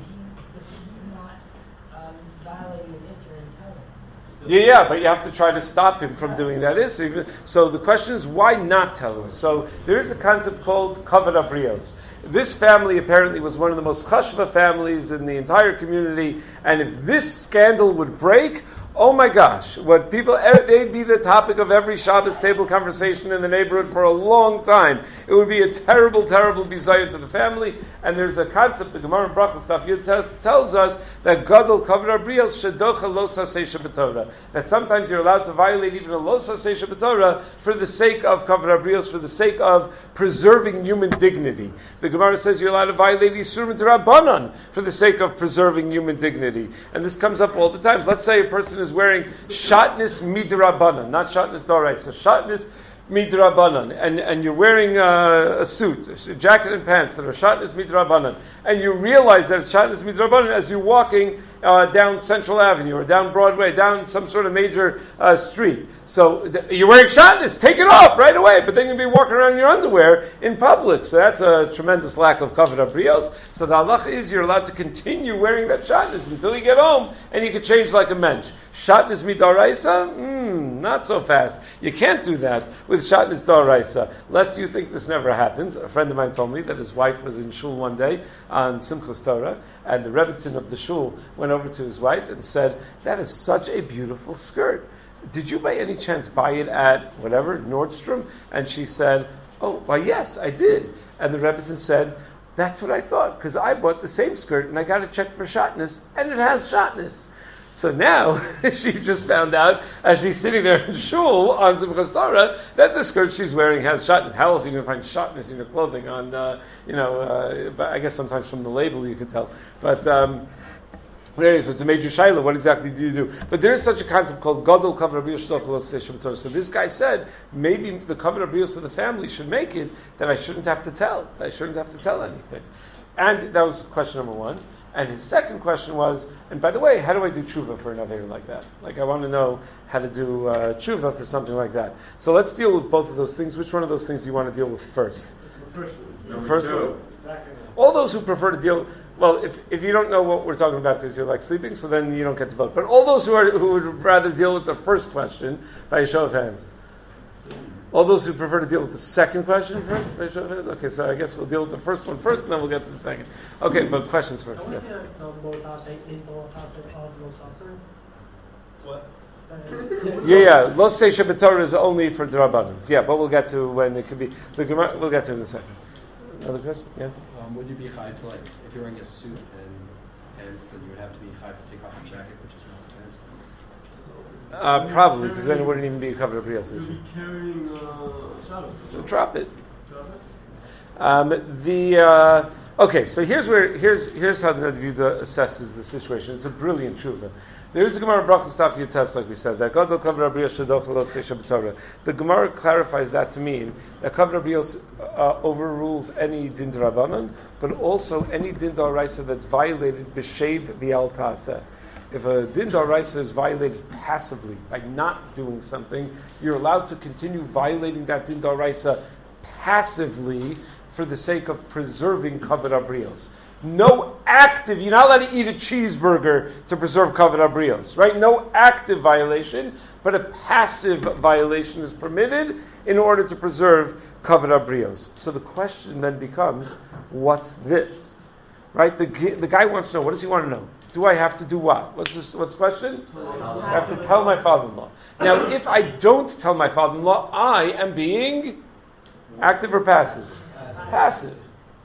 Speaker 4: he's not um, violating an issur and telling.
Speaker 1: Yeah, yeah, but you have to try to stop him from doing that issur. So the question is, why not tell him? So there is a concept called kavod abrios. This family apparently was one of the most chashva families in the entire community, and if this scandal would break, oh my gosh, what people, they'd be the topic of every Shabbos table conversation in the neighborhood for a long time. It would be a terrible, terrible bizayon to the family, and there's a concept, the Gemara in Brachos Daf Yud tells us that Gadol kavod abrios shedocha lo saseh shebetorah, that sometimes you're allowed to violate even a lo saseh shebetorah for the sake of kavod abrios, for the sake of preserving human dignity. The Gemara says you're allowed to violate isurim d'Rabbanan for the sake of preserving human dignity, and this comes up all the time. Let's say a person is wearing shatnez midrabanan, not shatnez doraisa, shatnez midrabanan, and and you're wearing a, a suit, a jacket and pants that are shatnez midrabanan, and you realize that it's shatnez midrabanan as you're walking uh, down Central Avenue or down Broadway, down some sort of major uh, street. So th- you're wearing shatnez, take it off right away, but then you'll be walking around in your underwear in public. So that's a tremendous lack of kavod abrios. So the halacha is you're allowed to continue wearing that shatnez until you get home, and you can change like a mensch. Shatnez midaraisa, mm, not so fast. You can't do that with shatnez daraisa, lest you think this never happens. A friend of mine told me that his wife was in shul one day on Simchas Torah, and the rebbitzin of the shul went over to his wife and said, "That is such a beautiful skirt. Did you by any chance buy it at whatever, Nordstrom?" And she said, "Oh, why yes, I did." And the rebbitzin said, "That's what I thought, because I bought the same skirt and I got it checked for shatnez, and it has shatnez." So now she just found out, as she's sitting there in shul on Simchas Torah, that the skirt she's wearing has shatnez. How else are you going to find shatnez in your clothing? On uh, you know, uh, but I guess sometimes from the label you could tell. But um, There it is. It's a major shayla. What exactly do you do? But there is such a concept called gadol kavod Rabbi Yosef. So this guy said maybe the kavod Rabbi Yosef of the family should make it that I shouldn't have to tell. I shouldn't have to tell anything. And that was question number one. And his second question was, and by the way, how do I do tshuva for an aveira like that? Like I want to know how to do uh, tshuva for something like that. So let's deal with both of those things. Which one of those things do you want to deal with first? The first one. All those who prefer to deal. Well, if if you don't know what we're talking about because you're like sleeping, so then you don't get to vote. But all those who are who would rather deal with the first question, by a show of hands. All those who prefer to deal with the second question first, by a show of hands. Okay, so I guess we'll deal with the first one first, and then we'll get to the second. Okay, but questions first. Yes.
Speaker 2: What?
Speaker 1: Yeah, yeah. Los say Shabbat Torah is only for D'Rabbanans. Yeah, but we'll get to when it could be. The Gemara, we'll get to it in a second. Another question? Yeah.
Speaker 5: Um, would you be chayav to, like, if you're wearing a suit and pants, then you would have to be chayav to take off the jacket, which is not pants?
Speaker 1: Uh, probably, because then it wouldn't even be a cover of Brios issue.
Speaker 3: You'll be carrying uh, Shabbos.
Speaker 1: So drop it.
Speaker 3: Drop it?
Speaker 1: Um, the uh, okay, so here's where here's here's how the Yehuda assesses the situation. It's a brilliant tshuva. There's a Gemara Brachos Daf Yutes, like we said, that Gadol Kavod Rabbi Yosef Shadoch Lo Sei Shabbat Torah. The Gemara clarifies that to mean that Kavod Rabbi Yosef uh, overrules any din d'Rabbanan, but also any din d'Oraisa that's violated b'shev v'al ta'aseh. If a din d'Oraisa is violated passively by not doing something, you're allowed to continue violating that din d'Oraisa passively for the sake of preserving kavod habrios. No active, you're not allowed to eat a cheeseburger to preserve kavod habrios, right? No active violation, but a passive violation is permitted in order to preserve kavod habrios. So the question then becomes, what's this? Right? The, the guy wants to know, what does he want to know? Do I have to do what? What's this, what's the question? I have to tell my father-in-law. Now, if I don't tell my father-in-law, I am being active or passive? Passive.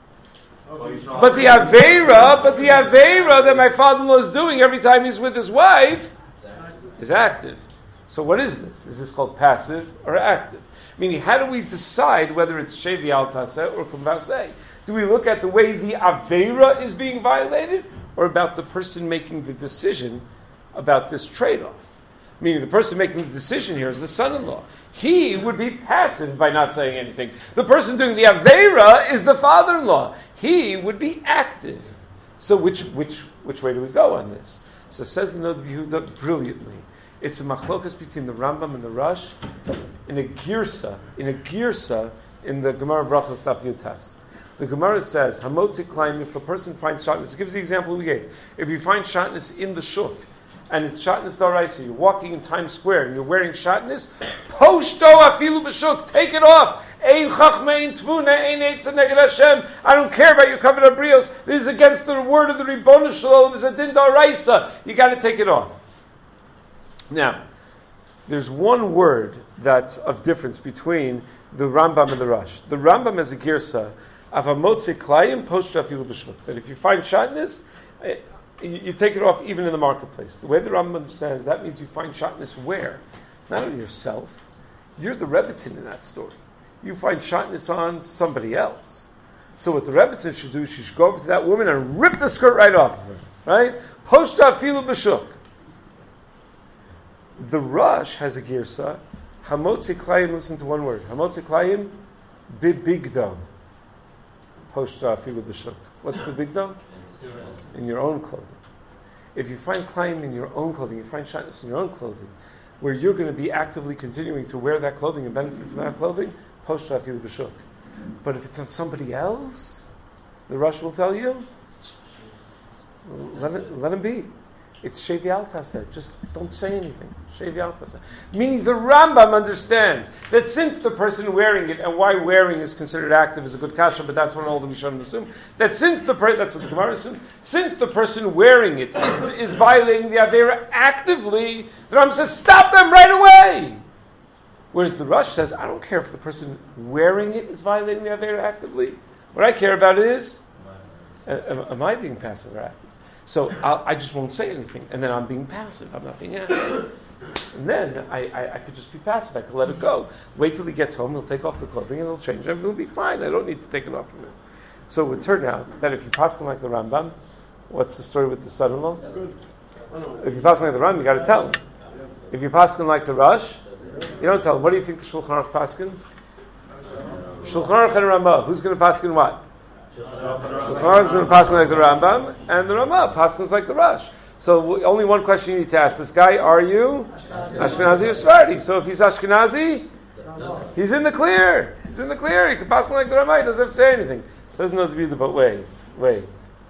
Speaker 1: But the Aveira, but the Aveira that my father-in-law is doing every time he's with his wife is active. So what is this? Is this called passive or active? Meaning, how do we decide whether it's Shevi al Taseh or Kumvaseh? Do we look at the way the Aveira is being violated, or about the person making the decision about this trade-off? Meaning the person making the decision here is the son-in-law. He would be passive by not saying anything. The person doing the Aveira is the father-in-law. He would be active. So which which which way do we go on this? So says the Nod Yehuda brilliantly. It's a machlokas between the Rambam and the Rush in a girsa, in a girsa in the Gemara Brachos Daf Yutas. The Gemara says, Hamotzi Klaim, if a person finds shatnez, it gives the example we gave. If you find shatnez in the shuk, and it's shatnez d'oraisa, you're walking in Times Square and you're wearing shatnez, poshto afilu b'shuk, take it off. Ein chachma, ein tvuna, ein etza neged Hashem. I don't care about your kavod habrios. This is against the word of the Ribbon Shalom. It's a din d'oraisa. You got to take it off. Now, there's one word that's of difference between the Rambam and the Rush. The Rambam has a girsa of hamotzi klayim poshto afilu b'shuk, that if you find shatnez, you take it off even in the marketplace. The way the Rambam understands, that means you find shatnez where? Not on yourself. You're the Rebbetzin in that story. You find shatnez on somebody else. So what the Rebbetzin should do, she should go over to that woman and rip the skirt right off of her. Right? Poshta afilu b'shuk. The Rush has a girsa. Hamotzi klayim, listen to one word. Hamotzi klayim, bibigdom. Poshta afilu b'shuk. What's bibigdom? In your own clothing. If you find klayim in your own clothing, you find shatnez in your own clothing, where you're going to be actively continuing to wear that clothing and benefit from that clothing, poshta afilu b'shuk. But if it's on somebody else, the Rush will tell you, let it, let him be. It's shevi al taseh. Just don't say anything. Shevi al taseh. Meaning the Rambam understands that since the person wearing it, and why wearing is considered active is a good kasha, but that's what all the Rishonim assume, that since the per- that's what the Gemara assumes, since the person wearing it is, is violating the Aveira actively, the Rambam says, stop them right away. Whereas the Rush says, I don't care if the person wearing it is violating the Aveira actively. What I care about is, am, am I being passive or active? So I'll, I just won't say anything, and then I'm being passive. I'm not being active. And then I, I, I could just be passive. I could let it go. Wait till he gets home. He'll take off the clothing, and it'll change. Everything will be fine. I don't need to take it off from him. So it would turn out that if you pass him like the Rambam, What's the story with the son-in-law?
Speaker 3: Good. I know.
Speaker 1: If you're passing like the Ram, you got to tell him. If you're passing like the Rush, you don't tell him. What do you think the Shulchan Aruch paskins? Shulchan Aruch and Ramah. Who's going to paskin what? Shulchan Aruch is going to paskin like the Rambam, and the Ramah paskins like the Rush. So w- only one question you need to ask this guy: are you Ashkenazi or Sephardi? So if he's Ashkenazi, he's in the clear. He's in the clear. He can paskin like the Ramah. He doesn't have to say anything. Says no to be the but wait, wait.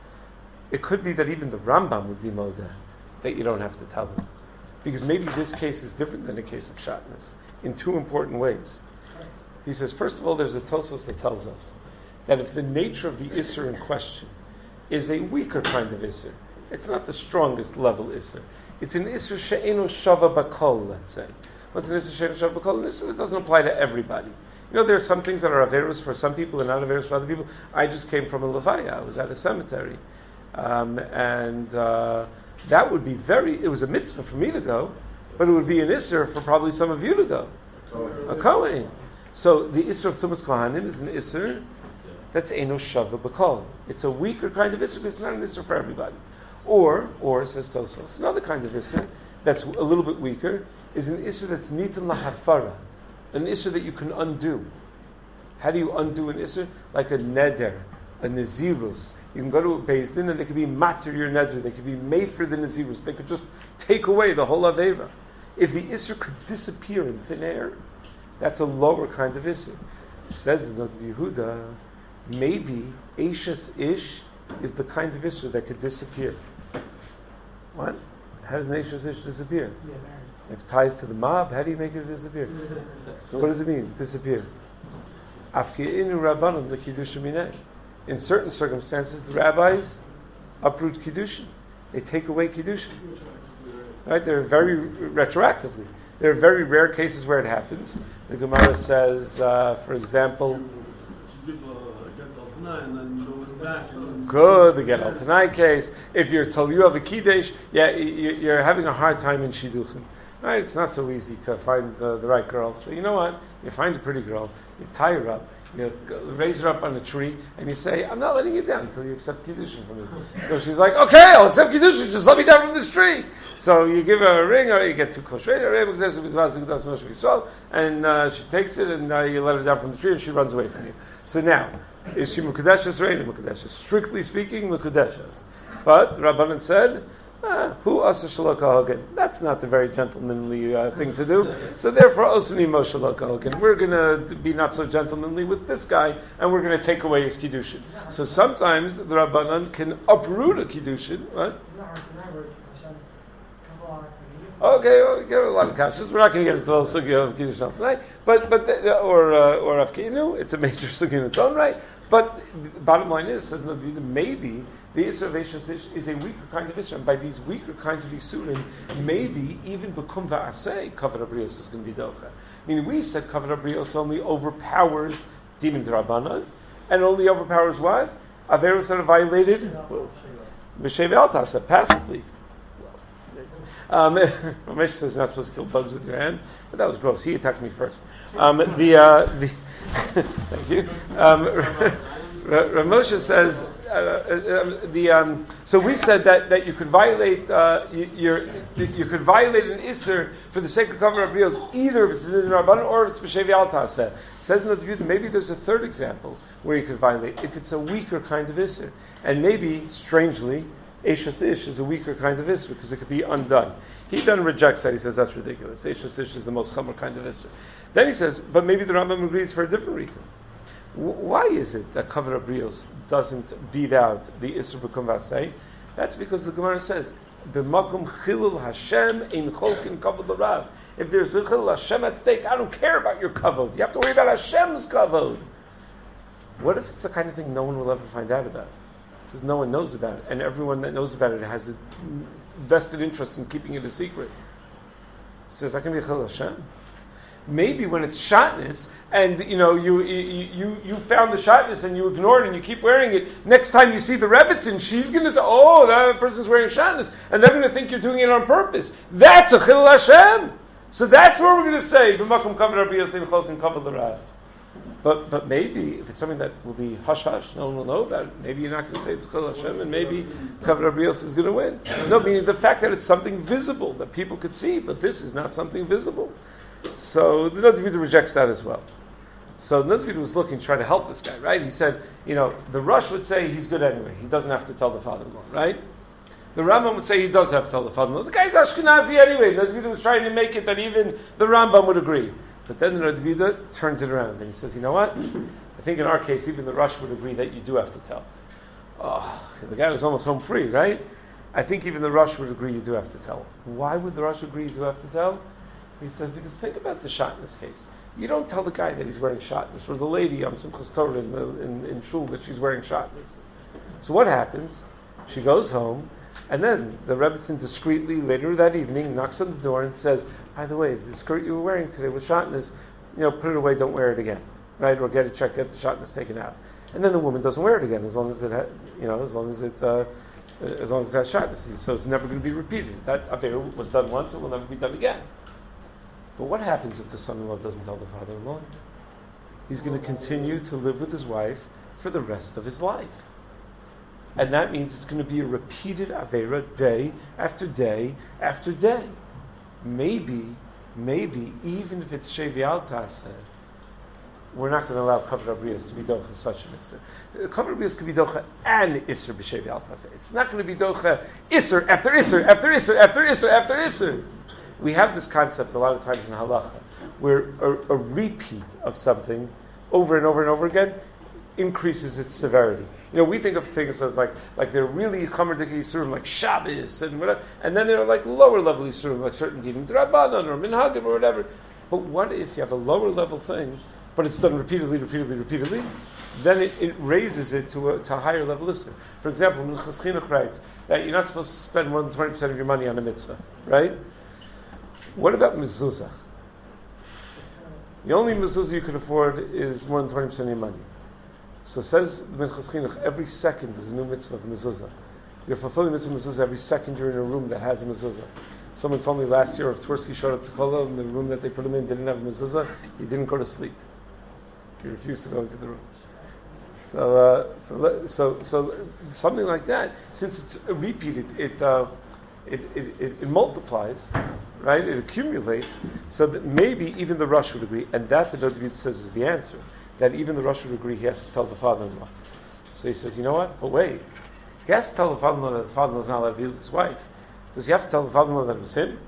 Speaker 1: It could be that even the Rambam would be Moda, that you don't have to tell him. Because maybe this case is different than a case of Shatnez in two important ways. He says, first of all, there's a Tosfos that tells us that if the nature of the Isser in question is a weaker kind of Isser, it's not the strongest level Isser. It's an Isser she'eno shava bakol, let's say. What's an Isser she'eno shava bakol? An Isser that doesn't apply to everybody. You know, there are some things that are Averus for some people and not Averus for other people. I just came from a Levaya. I was at a cemetery. Um, and uh, that would be very, it was a mitzvah for me to go, but it would be an Isser for probably some of you to go. A Kohen. So the Isser of Tumas Kohanim is an Isser that's Eino Shava B'Kol. It's a weaker kind of Isser, but it's not an Isser for everybody. Or, or, says Tosfos, another kind of Isser that's a little bit weaker is an Isser that's Nitan Lahafara, an Isser that you can undo. How do you undo an Isser? Like a Neder, a Nazirus. You can go to a Beis Din and they could be matir your neder, they could be made for the Nazirus, they could just take away the whole Aveira. If the Isser could disappear in thin air, that's a lower kind of Isser. Says the Noda Yehuda, maybe Eishes Ish is the kind of Isser that could disappear. What? How does an Eishes Ish disappear? If it ties to the mob, how do you make it disappear? So what does it mean, disappear? Afki'inu Rabbanon l'Kiddusha minei. In certain circumstances, the rabbis uproot Kiddushin. They take away Kiddushin. Right? They're very retroactively. There are very rare cases where it happens. The Gemara says, uh, for example, good, the Get Al Tanai case. If you're told you have a Kiddush, yeah, you're having a hard time in Shidduchim. Right? It's not so easy to find the, the right girl. So you know what? You find a pretty girl, you tie her up, you raise her up on a tree, and you say, I'm not letting you down until you accept Kiddushin from me. So she's like, okay, I'll accept Kiddushin, just let me down from this tree. So you give her a ring, or you get two kosher, and uh, she takes it, and uh, you let her down from the tree, and she runs away from you. So now, is she Mukadeshas or ain't Mukadeshas? Strictly speaking, Mukadeshas. But Rabbanan said, Ah, who asa shalok hagen? That's not the very gentlemanly uh, thing to do. So therefore, osani mo shalok hagen. We're going to be not so gentlemanly with this guy, and we're going to take away his kiddushin. So sometimes the Rabbanan can uproot a kiddushin. What? Okay, well, we get a lot of kashas. We're not going to get into the whole sugya of kiddushin tonight, but but the, or uh, or afkinu, it's a major sugya in its own right. But the bottom line is, says no, maybe the Isser of Eishes Ish is a weaker kind of Isser, and by these weaker kinds of Isurim, maybe even Bekum Va'aseh, Kavod Abrios is going to be Dobra. I mean, we said Kavod Abrios only overpowers Dinim D'Rabbanan, and only overpowers what? Averos that are violated? B'Shev Altasa, passively. Um, Ramesh says you're not supposed to kill bugs with your hand, but that was gross. He attacked me first. Um, the, uh, the thank you. Um, Ramosha says uh, uh, the um, so we said that, that you could violate uh, you, your you could violate an Isser for the sake of Kavod Abrios either if it's in the Rabbanan or if it's B'Shevi Altasa. Says in the view that maybe there's a third example where you could violate if it's a weaker kind of Isser, and maybe strangely Eishes Ish is a weaker kind of Isser because it could be undone. He then rejects that. He says that's ridiculous. Eishes Ish is the most chomer kind of Isser. Then he says, but maybe the Rambam agrees for a different reason. Why is it that Kavod Abrios doesn't beat out the Isser B'Kum V'aseh? That's because the Gemara says, "B'makom chilul Hashem ein cholkin kavod l'rav." If there's a chilul Hashem at stake, I don't care about your kavod. You have to worry about Hashem's kavod. What if it's the kind of thing no one will ever find out about? Because no one knows about it, and everyone that knows about it has a vested interest in keeping it a secret. He says, "I can be a chilul Hashem." Maybe when it's shatnez, and you know you you you found the shatnez and you ignore it and you keep wearing it. Next time you see the Rebbitzin, she's going to say, "Oh, that person's wearing shatnez," and they're going to think you're doing it on purpose. That's a chilul Hashem. So that's where we're going to say, "B'makom kavod Abrios ein cholkin kavod l'rav." But but maybe if it's something that will be hush hush, no one will know about it. Maybe you're not going to say it's Chil Hashem, and maybe Kavod Abrios is going to win. No, meaning the fact that it's something visible that people could see, but this is not something visible. So the Nod David rejects that as well. So Nod David was looking, trying to help this guy, right? He said, you know, the Rush would say he's good anyway. He doesn't have to tell the father-in-law, right? The Rambam would say he does have to tell the father-in-law. The guy's Ashkenazi anyway. Nod David was trying to make it that even the Rambam would agree. But then the Nod David turns it around and he says, you know what? I think in our case, even the Rush would agree that you do have to tell. Oh, the guy was almost home free, right? I think even the Rush would agree you do have to tell. Why would the Rush agree you do have to tell? He says, because think about the shatnez case. You don't tell the guy that he's wearing shatnez, or the lady on Simchas Torah in, the, in, in Shul that she's wearing shatnez. So what happens? She goes home, and then the Rebbetzin discreetly, later that evening, knocks on the door and says, by the way, the skirt you were wearing today was shatnez, you know, put it away, don't wear it again. Right? Or get it checked, get the shatnez taken out. And then the woman doesn't wear it again, as long as it, ha- you know, as long as it, uh, as long as it has shatnez. So it's never going to be repeated. That affair was done once, it will never be done again. But what happens if the son-in-law doesn't tell the father-in-law? He's going to continue to live with his wife for the rest of his life. And that means it's going to be a repeated Avera day after day after day. Maybe, maybe, even if it's Shevi Al Taseh, we're not going to allow Kavod Abrios to be docha such an Isser. Kavod Abrios could be docha and Isser b'Shevi Al Taseh. It's not going to be docha Isser after Isser after Isser after Isser after Isser. We have this concept a lot of times in halacha, where a, a repeat of something over and over and over again increases its severity. You know, we think of things as like like they're really chamer dikei yisurim, like Shabbos and whatever, and then there are like lower level yisurim, like certain dinim d'Rabbanan or minhagim or whatever. But what if you have a lower level thing, but it's done repeatedly, repeatedly, repeatedly? Then it, it raises it to a, to a higher level issur. For example, Minchas Chinuch writes that you're not supposed to spend more than twenty percent of your money on a mitzvah, right? What about mezuzah? The only mezuzah you can afford is more than twenty percent of your money. So says the Minchas Chinuch, every second is a new mitzvah of mezuzah. You're fulfilling mitzvah of mezuzah every second you're in a room that has a mezuzah. Someone told me last year, if Tversky showed up to Kollel and the room that they put him in didn't have a mezuzah, he didn't go to sleep. He refused to go into the room. So, uh, so, so, so something like that. Since it's repeated, it, uh, it, it, it, it multiplies, right? It accumulates, so that maybe even the Rosh would agree, and that the Nod David says is the answer. That even the Rosh would agree he has to tell the father-in-law. So he says, you know what? But wait, he has to tell the father-in-law that the father-in-law is not allowed to be with his wife. Does he have to tell the father-in-law that it was him?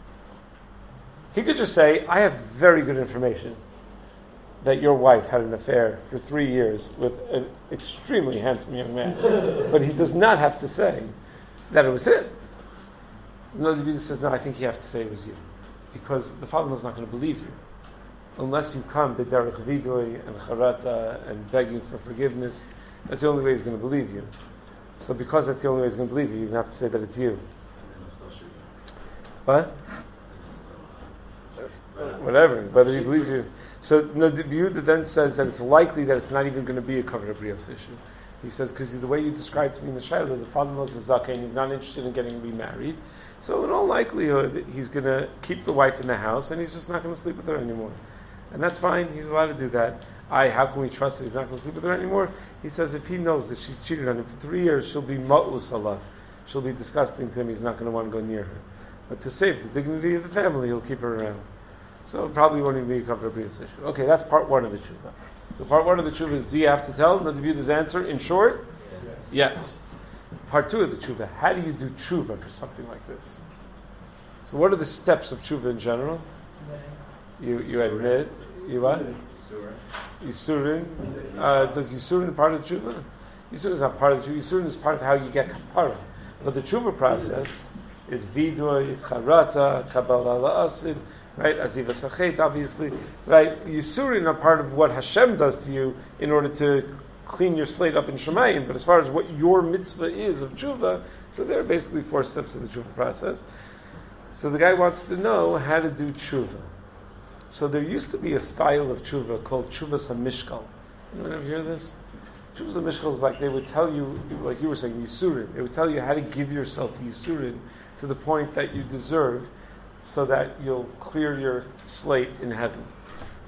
Speaker 1: He could just say, I have very good information that your wife had an affair for three years with an extremely handsome young man. But he does not have to say that it was him. The Nod David says, no, I think you have to say it was you. Because the father-in-law is not going to believe you. Unless you come b'derech vidoy and charata and begging for forgiveness, that's the only way he's going to believe you. So because that's the only way he's going to believe you, you're going to have to say that it's you. What? Whatever, whether he believes you. So no, the Yehuda then says that it's likely that it's not even going to be a Kavod Abrios issue. He says, because the way you described to me in the Shiloh, the father-in-law is a zakeh and he's not interested in getting remarried. So in all likelihood, he's going to keep the wife in the house and he's just not going to sleep with her anymore. And that's fine, he's allowed to do that. I, how can we trust that he's not going to sleep with her anymore? He says if he knows that she's cheated on him for three years, she'll be ma'us alav. She'll be disgusting to him, he's not going to want to go near her. But to save the dignity of the family, he'll keep her around. So it probably won't even be a Kavod Abrios issue. Okay, that's part one of the tshuva. So part one of the tshuva is, do you have to tell? Nod David's answer, in short, yes. yes. Part two of the tshuva, how do you do tshuva for something like this? So what are the steps of tshuva in general? You you admit, you what? Yisurin. Uh, does Yisurin part of tshuva? Yisurin is not part of the tshuva. Yisurin is part of how you get kapara. But the tshuva process is vidoy, charata, kabbalah la'asid, right? Aziva sachet, obviously, right? Yisurin are part of what Hashem does to you in order to clean your slate up in Shemayim. But as far as what your mitzvah is of tshuva, so there are basically four steps of the tshuva process. So the guy wants to know how to do tshuva. So there used to be a style of tshuva called tshuvas hamishkal. Anyone ever hear this? Tshuvas hamishkal is like they would tell you, like you were saying, yisurin. They would tell you how to give yourself yisurin to the point that you deserve, so that you'll clear your slate in heaven.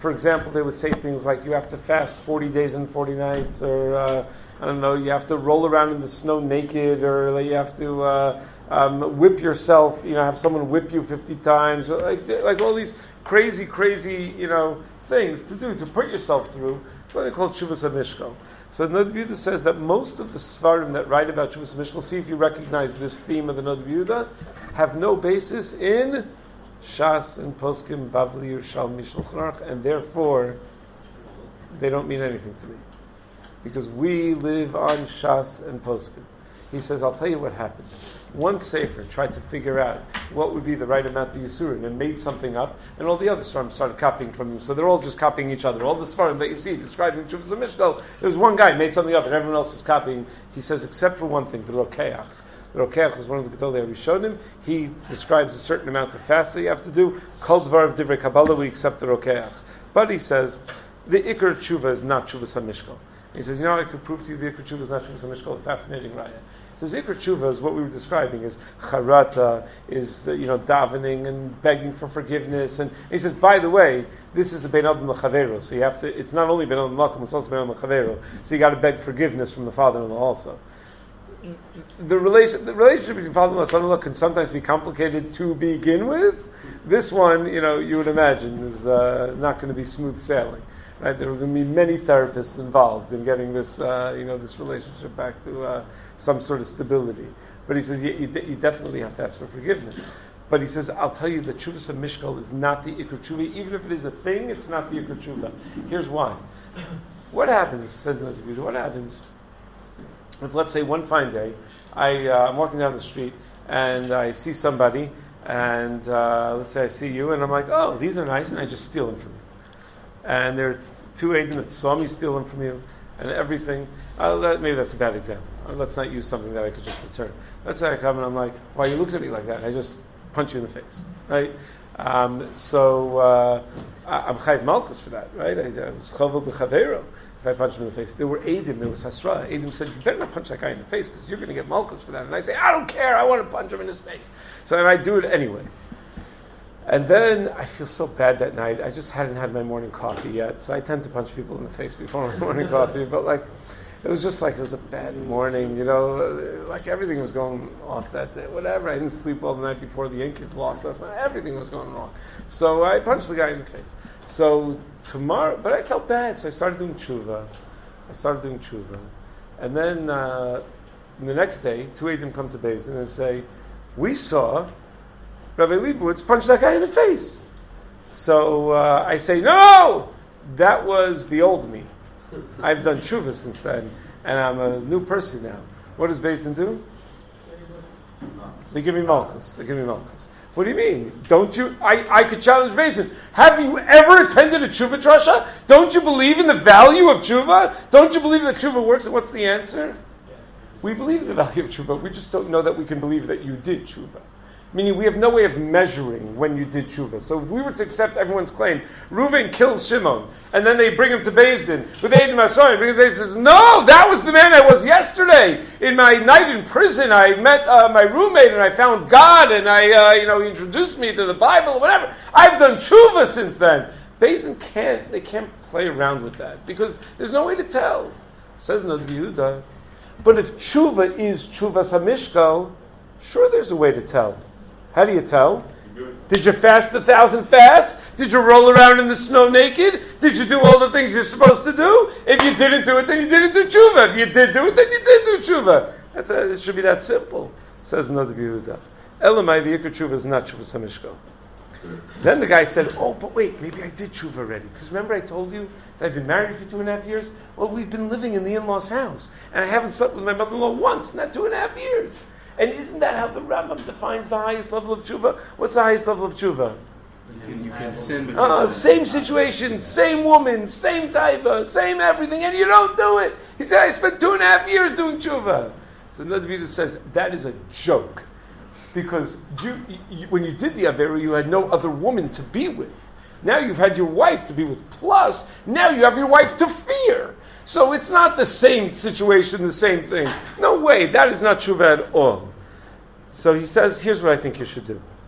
Speaker 1: For example, they would say things like you have to fast forty days and forty nights, or uh, I don't know, you have to roll around in the snow naked, or you have to uh, um, whip yourself, you know, have someone whip you fifty times, or like like all these crazy, crazy, you know, things to do, to put yourself through. Something called Shuvas HaMishkal. So the Noda B'Yehuda says that most of the Svarim that write about Shuvas HaMishkal, see if you recognize this theme of the Noda B'Yehuda, have no basis in Shas and Poskim, Bavli, Yerushalmi, Shulchan Aruch, and therefore they don't mean anything to me. Because we live on Shas and Poskim. He says, I'll tell you what happened. One Sefer tried to figure out what would be the right amount of Yisurim and made something up, and all the other Svarim started copying from him. So they're all just copying each other. All the Svarim that you see describing Shuvas HaMishkal, there was one guy who made something up and everyone else was copying. He says, except for one thing, the Rokeach. The Rokeach was one of the Gedolei Rishonim. He describes a certain amount of fast that you have to do. Kol Dvar of Divrei Kabbalah, we accept the Rokeach. But he says, the Ikar Tshuva is not Shuvas HaMishkal. He says, you know, I could prove to you the Ikar Tshuva is not Shuvas HaMishkal, a fascinating raya. He says, Ikar Tshuva is what we were describing, is charata, is, uh, you know, davening and begging for forgiveness. And he says, by the way, this is a Ben Adam L'Chavero, so you have to, it's not only Ben Adam L'Makom, it's also Ben Adam L'Chavero, so you got to beg forgiveness from the father-in-law also. The relation, the relationship between father-in-law and son-in-law can sometimes be complicated to begin with. This one, you know, you would imagine is uh, not going to be smooth sailing, right? There are going to be many therapists involved in getting this, uh, you know, this relationship back to uh, some sort of stability. But he says you, you, de- you definitely have to ask for forgiveness. But he says, I'll tell you, the Shuvas HaMishkal is not the Ikar Tshuva. Even if it is a thing, it's not the Ikar Tshuva. Here's why. What happens, says the Noda B'Yehuda, what happens if, let's say, one fine day, I, uh, I'm walking down the street and I see somebody, and uh, let's say I see you, and I'm like, oh, these are nice, and I just steal them from you. And there's two Eidim that saw me steal them from you, and everything. Uh, that, maybe that's a bad example. Uh, let's not use something that I could just return. Let's say I come and I'm like, why are you looking at me like that? And I just punch you in the face, right? Um, so uh, I'm Chayiv Malkus for that, right? I, I was Chavel B'Chavero. If I punched him in the face, there were Eidim, there was Hasra. Eidim said, you better not punch that guy in the face because you're going to get Malkus for that. And I say, I don't care, I want to punch him in his face. So then I do it anyway. And then I feel so bad that night. I just hadn't had my morning coffee yet, so I tend to punch people in the face before my morning coffee. But like, it was just like it was a bad morning, you know. Like everything was going off that day. Whatever. I didn't sleep all the night before the Yankees lost last night. Everything was going wrong. So I punched the guy in the face. So tomorrow, but I felt bad, so I started doing tshuva. I started doing tshuva, and then uh, the next day, two Eidim come to Beis Din and say, "We saw Rabbi Leibowitz punch that guy in the face." So uh, I say, no, that was the old me. I've done tshuva since then, and I'm a new person now. What does Beis Din do? They give me malchus. They give me malchus. What do you mean? Don't you? I, I could challenge Beis Din. Have you ever attended a tshuva drasha? Don't you believe in the value of tshuva? Don't you believe that tshuva works? And what's the answer? We believe in the value of tshuva. We just don't know that we can believe that you did tshuva. Meaning we have no way of measuring when you did tshuva. So if we were to accept everyone's claim, Reuven kills Shimon, and then they bring him to Beis Din with Eidim Asroim, bring him to Beis Din, says, no, that was the man I was yesterday. In my night in prison, I met uh, my roommate, and I found God, and I, uh, you know, he introduced me to the Bible, whatever. I've done tshuva since then. Beis Din can't, they can't play around with that, because there's no way to tell. Says Noda B'Yehuda. But if tshuva is Tshuvas HaMishkal, sure there's a way to tell. How do you tell? Did you fast a thousand fasts? Did you roll around in the snow naked? Did you do all the things you're supposed to do? If you didn't do it, then you didn't do tshuva. If you did do it, then you did do tshuva. That's a, it should be that simple, says Noda B'Yehuda. Elamai, the Ikar Tshuva is not Tshuvas HaMishkal. Then the guy said, oh, but wait, maybe I did tshuva already. Because remember I told you that I've been married for two and a half years? Well, we've been living in the in-laws' house. And I haven't slept with my mother-in-law once in that two and a half years. And isn't that how the Rambam defines the highest level of tshuva? What's the highest level of tshuva?
Speaker 5: You can, you can sin, but
Speaker 1: Uh, same situation, same woman, same taiva, same everything, and you don't do it. He said, I spent two and a half years doing tshuva. So Noda B'Yehuda says, that is a joke. Because you, you, when you did the Avera, you had no other woman to be with. Now you've had your wife to be with. Plus, now you have your wife to fear. So it's not the same situation, the same thing. No way, that is not tshuva at all. So he says, here's what I think you should do.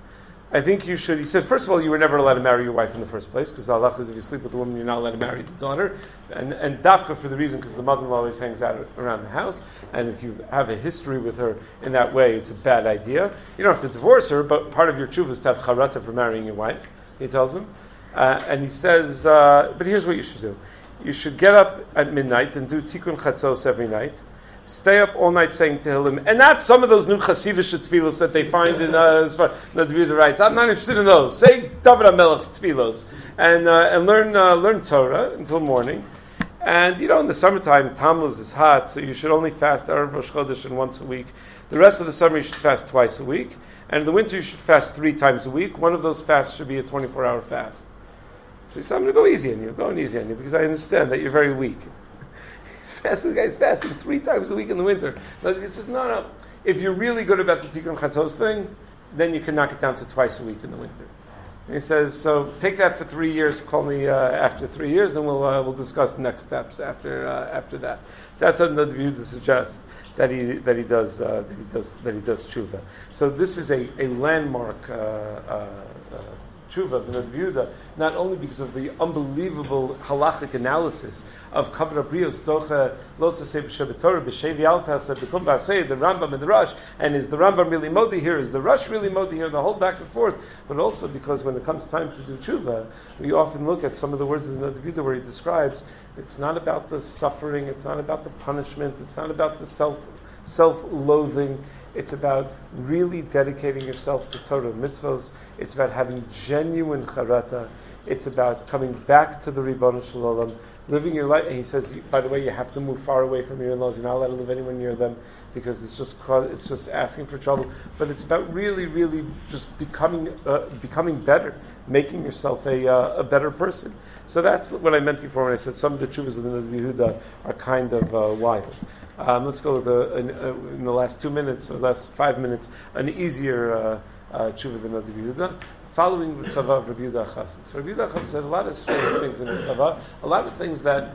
Speaker 1: I think you should, he said, first of all, you were never allowed to marry your wife in the first place, because Allah is if you sleep with a woman, you're not allowed to marry the daughter. And, and dafka for the reason, because the mother-in-law always hangs out around the house, and if you have a history with her in that way, it's a bad idea. You don't have to divorce her, but part of your tshuva is to have charata for marrying your wife, he tells him. Uh, and he says, uh, but here's what you should do. You should get up at midnight and do tikkun chatzos every night. Stay up all night saying Tehillim, and not some of those new Hasidic tefillos that they find in uh, the writes. I'm not interested in those. Say David HaMelech's tefillos, and uh, and learn uh, learn Torah until morning. And you know, in the summertime, Tammuz is hot, so you should only fast Erev Rosh Chodesh and once a week. The rest of the summer, you should fast twice a week, and in the winter, you should fast three times a week. One of those fasts should be a twenty-four hour fast. So he said, I'm going to go easy on you, going easy on you, because I understand that you're very weak. He's fasting, the guy's fasting three times a week in the winter. He says, no, no. If you're really good about the Tikkun Chatzos thing, then you can knock it down to twice a week in the winter. And he says, so take that for three years. Call me uh, after three years, and we'll uh, we'll discuss the next steps after uh, after that. So that's something that the Yehuda suggests that he that he does uh, that he does that he does tshuva. So this is a a landmark. Uh, uh, uh, Tshuva, Yehuda, not only because of the unbelievable halachic analysis of Kavra Brios, Tocha, Losa Sebe Torah, B'Shevi Altas, B'Kum B'Asei, the Rambam and the Rush, and is the Rambam really Modi here, is the Rush really Modi here, the whole back and forth, but also because when it comes time to do Tshuva, we often look at some of the words in the Yehuda where he describes, it's not about the suffering, it's not about the punishment, it's not about the self self-loathing. It's about really dedicating yourself to Torah and mitzvos. It's about having genuine charata. It's about coming back to the Ribbon Shalom, living your life. And he says, by the way, you have to move far away from your in-laws. You're not allowed to live anywhere near them because it's just it's just asking for trouble. But it's about really, really just becoming uh, becoming better, making yourself a uh, a better person. So that's what I meant before when I said some of the tshuvas of the Nadi Yehuda are kind of uh, wild. Um, let's go with a, in, uh, in the last two minutes or last five minutes, an easier uh, uh, tshuva than Nadi Yehuda. Following the tzava of Rabbi Yehuda Chassid. So Rabbi Yehuda Chassid said a lot of strange things in the tzava, a lot of things that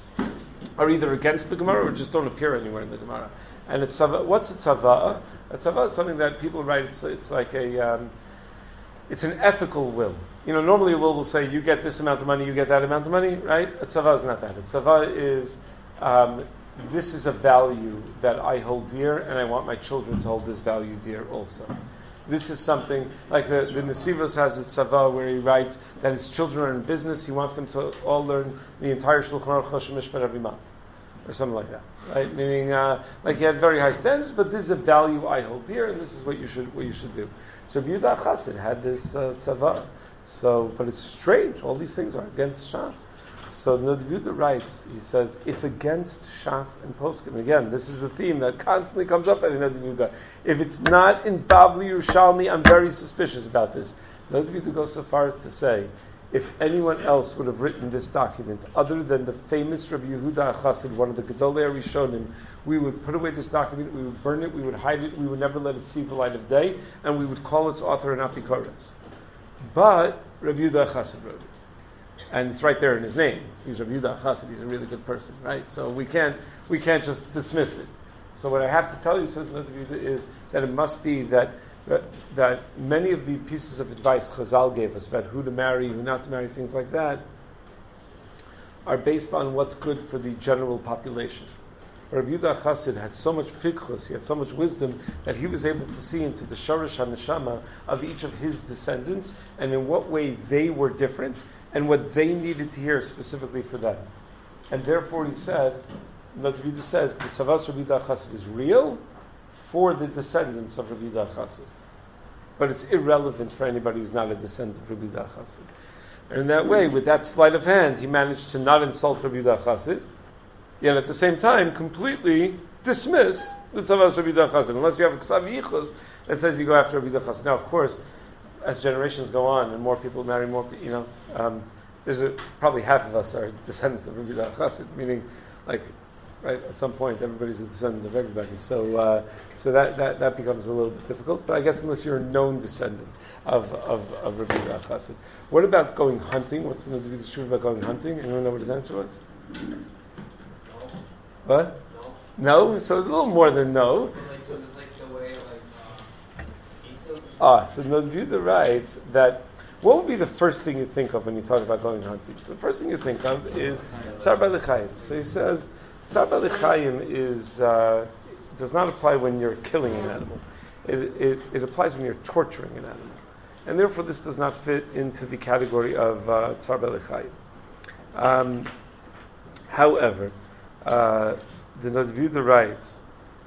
Speaker 1: are either against the Gemara or just don't appear anywhere in the Gemara. And a tzava, what's a tzava? A tzava is something that people write. It's, it's like a, um, it's an ethical will. You know, normally a will will say you get this amount of money, you get that amount of money, right? A tzava is not that. A tzava is um, this is a value that I hold dear, and I want my children to hold this value dear also. This is something, like the, the Nesivos has a tzava where he writes that his children are in business, he wants them to all learn the entire Shulchan Aruch Choshen Mishpat every month, or something like that, right? Meaning, uh, like he had very high standards, but this is a value I hold dear, and this is what you should what you should do. So Yehuda Chassid had this uh, tzava. So, but it's strange, all these things are against Shas. So the Yehuda writes, he says, it's against Shas and Poskim. Again, this is a theme that constantly comes up at the Yehuda. If it's not in Bavli Yerushalmi, I'm very suspicious about this. The Yehuda goes so far as to say, if anyone else would have written this document, other than the famous Rabbi Yehuda Chassid, one of the Gedolei Rishonim, we would put away this document, we would burn it, we would hide it, we would never let it see the light of day, and we would call its author an Apikoros. But Rabbi Yehuda Chassid wrote it. And it's right there in his name. He's Rabbi Yehuda Chassid. He's a really good person, right? So we can't we can't just dismiss it. So what I have to tell you, says Rabbi Yehuda, is that it must be that, that that many of the pieces of advice Chazal gave us about who to marry, who not to marry, things like that, are based on what's good for the general population. Rabbi Yehuda Chassid had so much pikchus, he had so much wisdom, that he was able to see into the sharash haneshama of each of his descendants and in what way they were different and what they needed to hear specifically for them. And therefore he said, Rabbi Yehuda says, the tzavas Rabbi Yehuda Chassid is real for the descendants of Rabbi Yehuda Chassid. But it's irrelevant for anybody who's not a descendant of Rabbi Yehuda Chassid. And in that way, with that sleight of hand, he managed to not insult Rabbi Yehuda Chassid, yet at the same time completely dismiss the tzavas Rabbi Yehuda Chassid. Unless you have a ksav yichus that says you go after Rabbi Yehuda Chassid. Now, of course, as generations go on and more people marry more, you know, um, there's a, probably half of us are descendants of Rabbi Yehuda Chassid, meaning, like, right, at some point everybody's a descendant of everybody. So, uh, so that, that that becomes a little bit difficult. But I guess unless you're a known descendant of of, of Rabbi Yehuda Chassid. What about going hunting? What's the Shuvah about going hunting? Anyone know what his answer was? What? No. No? So it's a little more than no.
Speaker 2: Like, so it's like the way, like, uh, Esau
Speaker 1: Ah, so Nod Yehuda writes that what would be the first thing you think of when you talk about going hunting? So the first thing you think of is Tsar B'Lichayim. So he says Tsar B'Lichayim is uh, does not apply when you're killing an animal. It, it, it applies when you're torturing an animal, and therefore this does not fit into the category of uh, Tsar B'Lichayim. Um, however, uh, the Nod Yehuda writes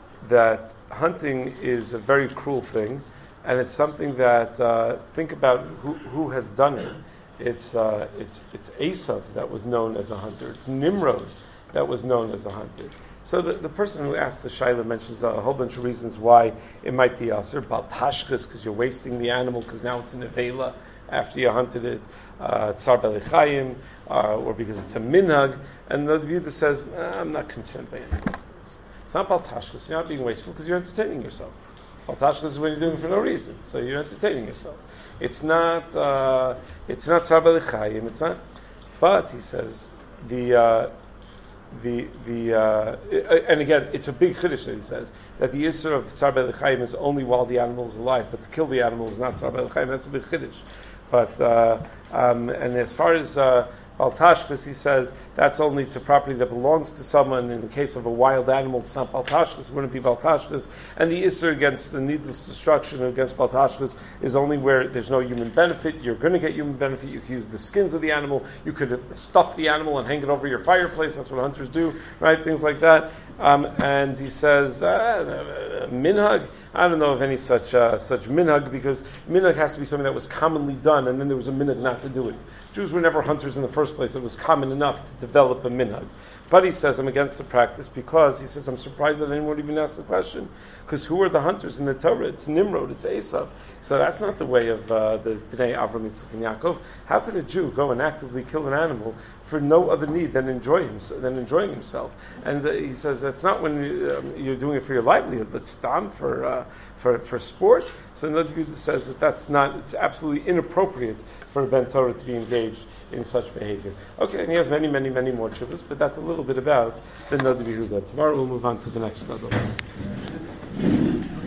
Speaker 1: that hunting is a very cruel thing, and it's something that uh, think about who, who has done it. It's uh, it's it's Esav that was known as a hunter. It's Nimrod that was known as a hunter. So the, the person who asked the Shaila mentions a whole bunch of reasons why it might be Aser. Baltashkas, because you're wasting the animal, because now it's an Avela after you hunted it. Uh, Tsar B'Lichayim, uh, or because it's a Minhag. And the Yehuda says, eh, I'm not concerned by any of these things. It's not Baltashkas, you're not being wasteful because you're entertaining yourself. Baltashkas is when you're doing it for no reason, so you're entertaining yourself. It's not, uh, it's not Tsar B'Lichayim, it's not, but he says, the, uh, the, the, uh, and again, it's a big chiddush that he says, that the Yisur of Tsar B'Lichayim is only while the animal is alive, but to kill the animal is not Tsar B'Lichayim, that's a big chiddush. But, uh, um, and as far as, uh, Baltashkas, he says, that's only to property that belongs to someone. In the case of a wild animal, it's not Baltashkas, it wouldn't be Baltashkas. And the Isser against the needless destruction against Baltashkas is only where there's no human benefit. You're going to get human benefit. You can use the skins of the animal. You could stuff the animal and hang it over your fireplace. That's what hunters do, right? Things like that. Um, and he says, uh, minhag, I don't know of any such uh, such minhag, because minhag has to be something that was commonly done, and then there was a minhag not to do it. Jews were never hunters in the first place. It was common enough to develop a minhag. But he says, I'm against the practice because, he says, I'm surprised that anyone even asked the question, because who are the hunters in the Torah? It's Nimrod, it's Esav. So that's not the way of uh, the Bnei Avram, Yitzchak, and Yaakov. How can a Jew go and actively kill an animal for no other need than enjoy him, than enjoying himself? And uh, he says that's not when you, um, you're doing it for your livelihood, but stam for uh, for for sport. So Nod Yehuda says that that's not, it's absolutely inappropriate for a Ben Torah to be engaged in such behavior. Okay, and he has many, many, many more chivas, but that's a little bit about the Nod Yehuda. Tomorrow we'll move on to the next gadol.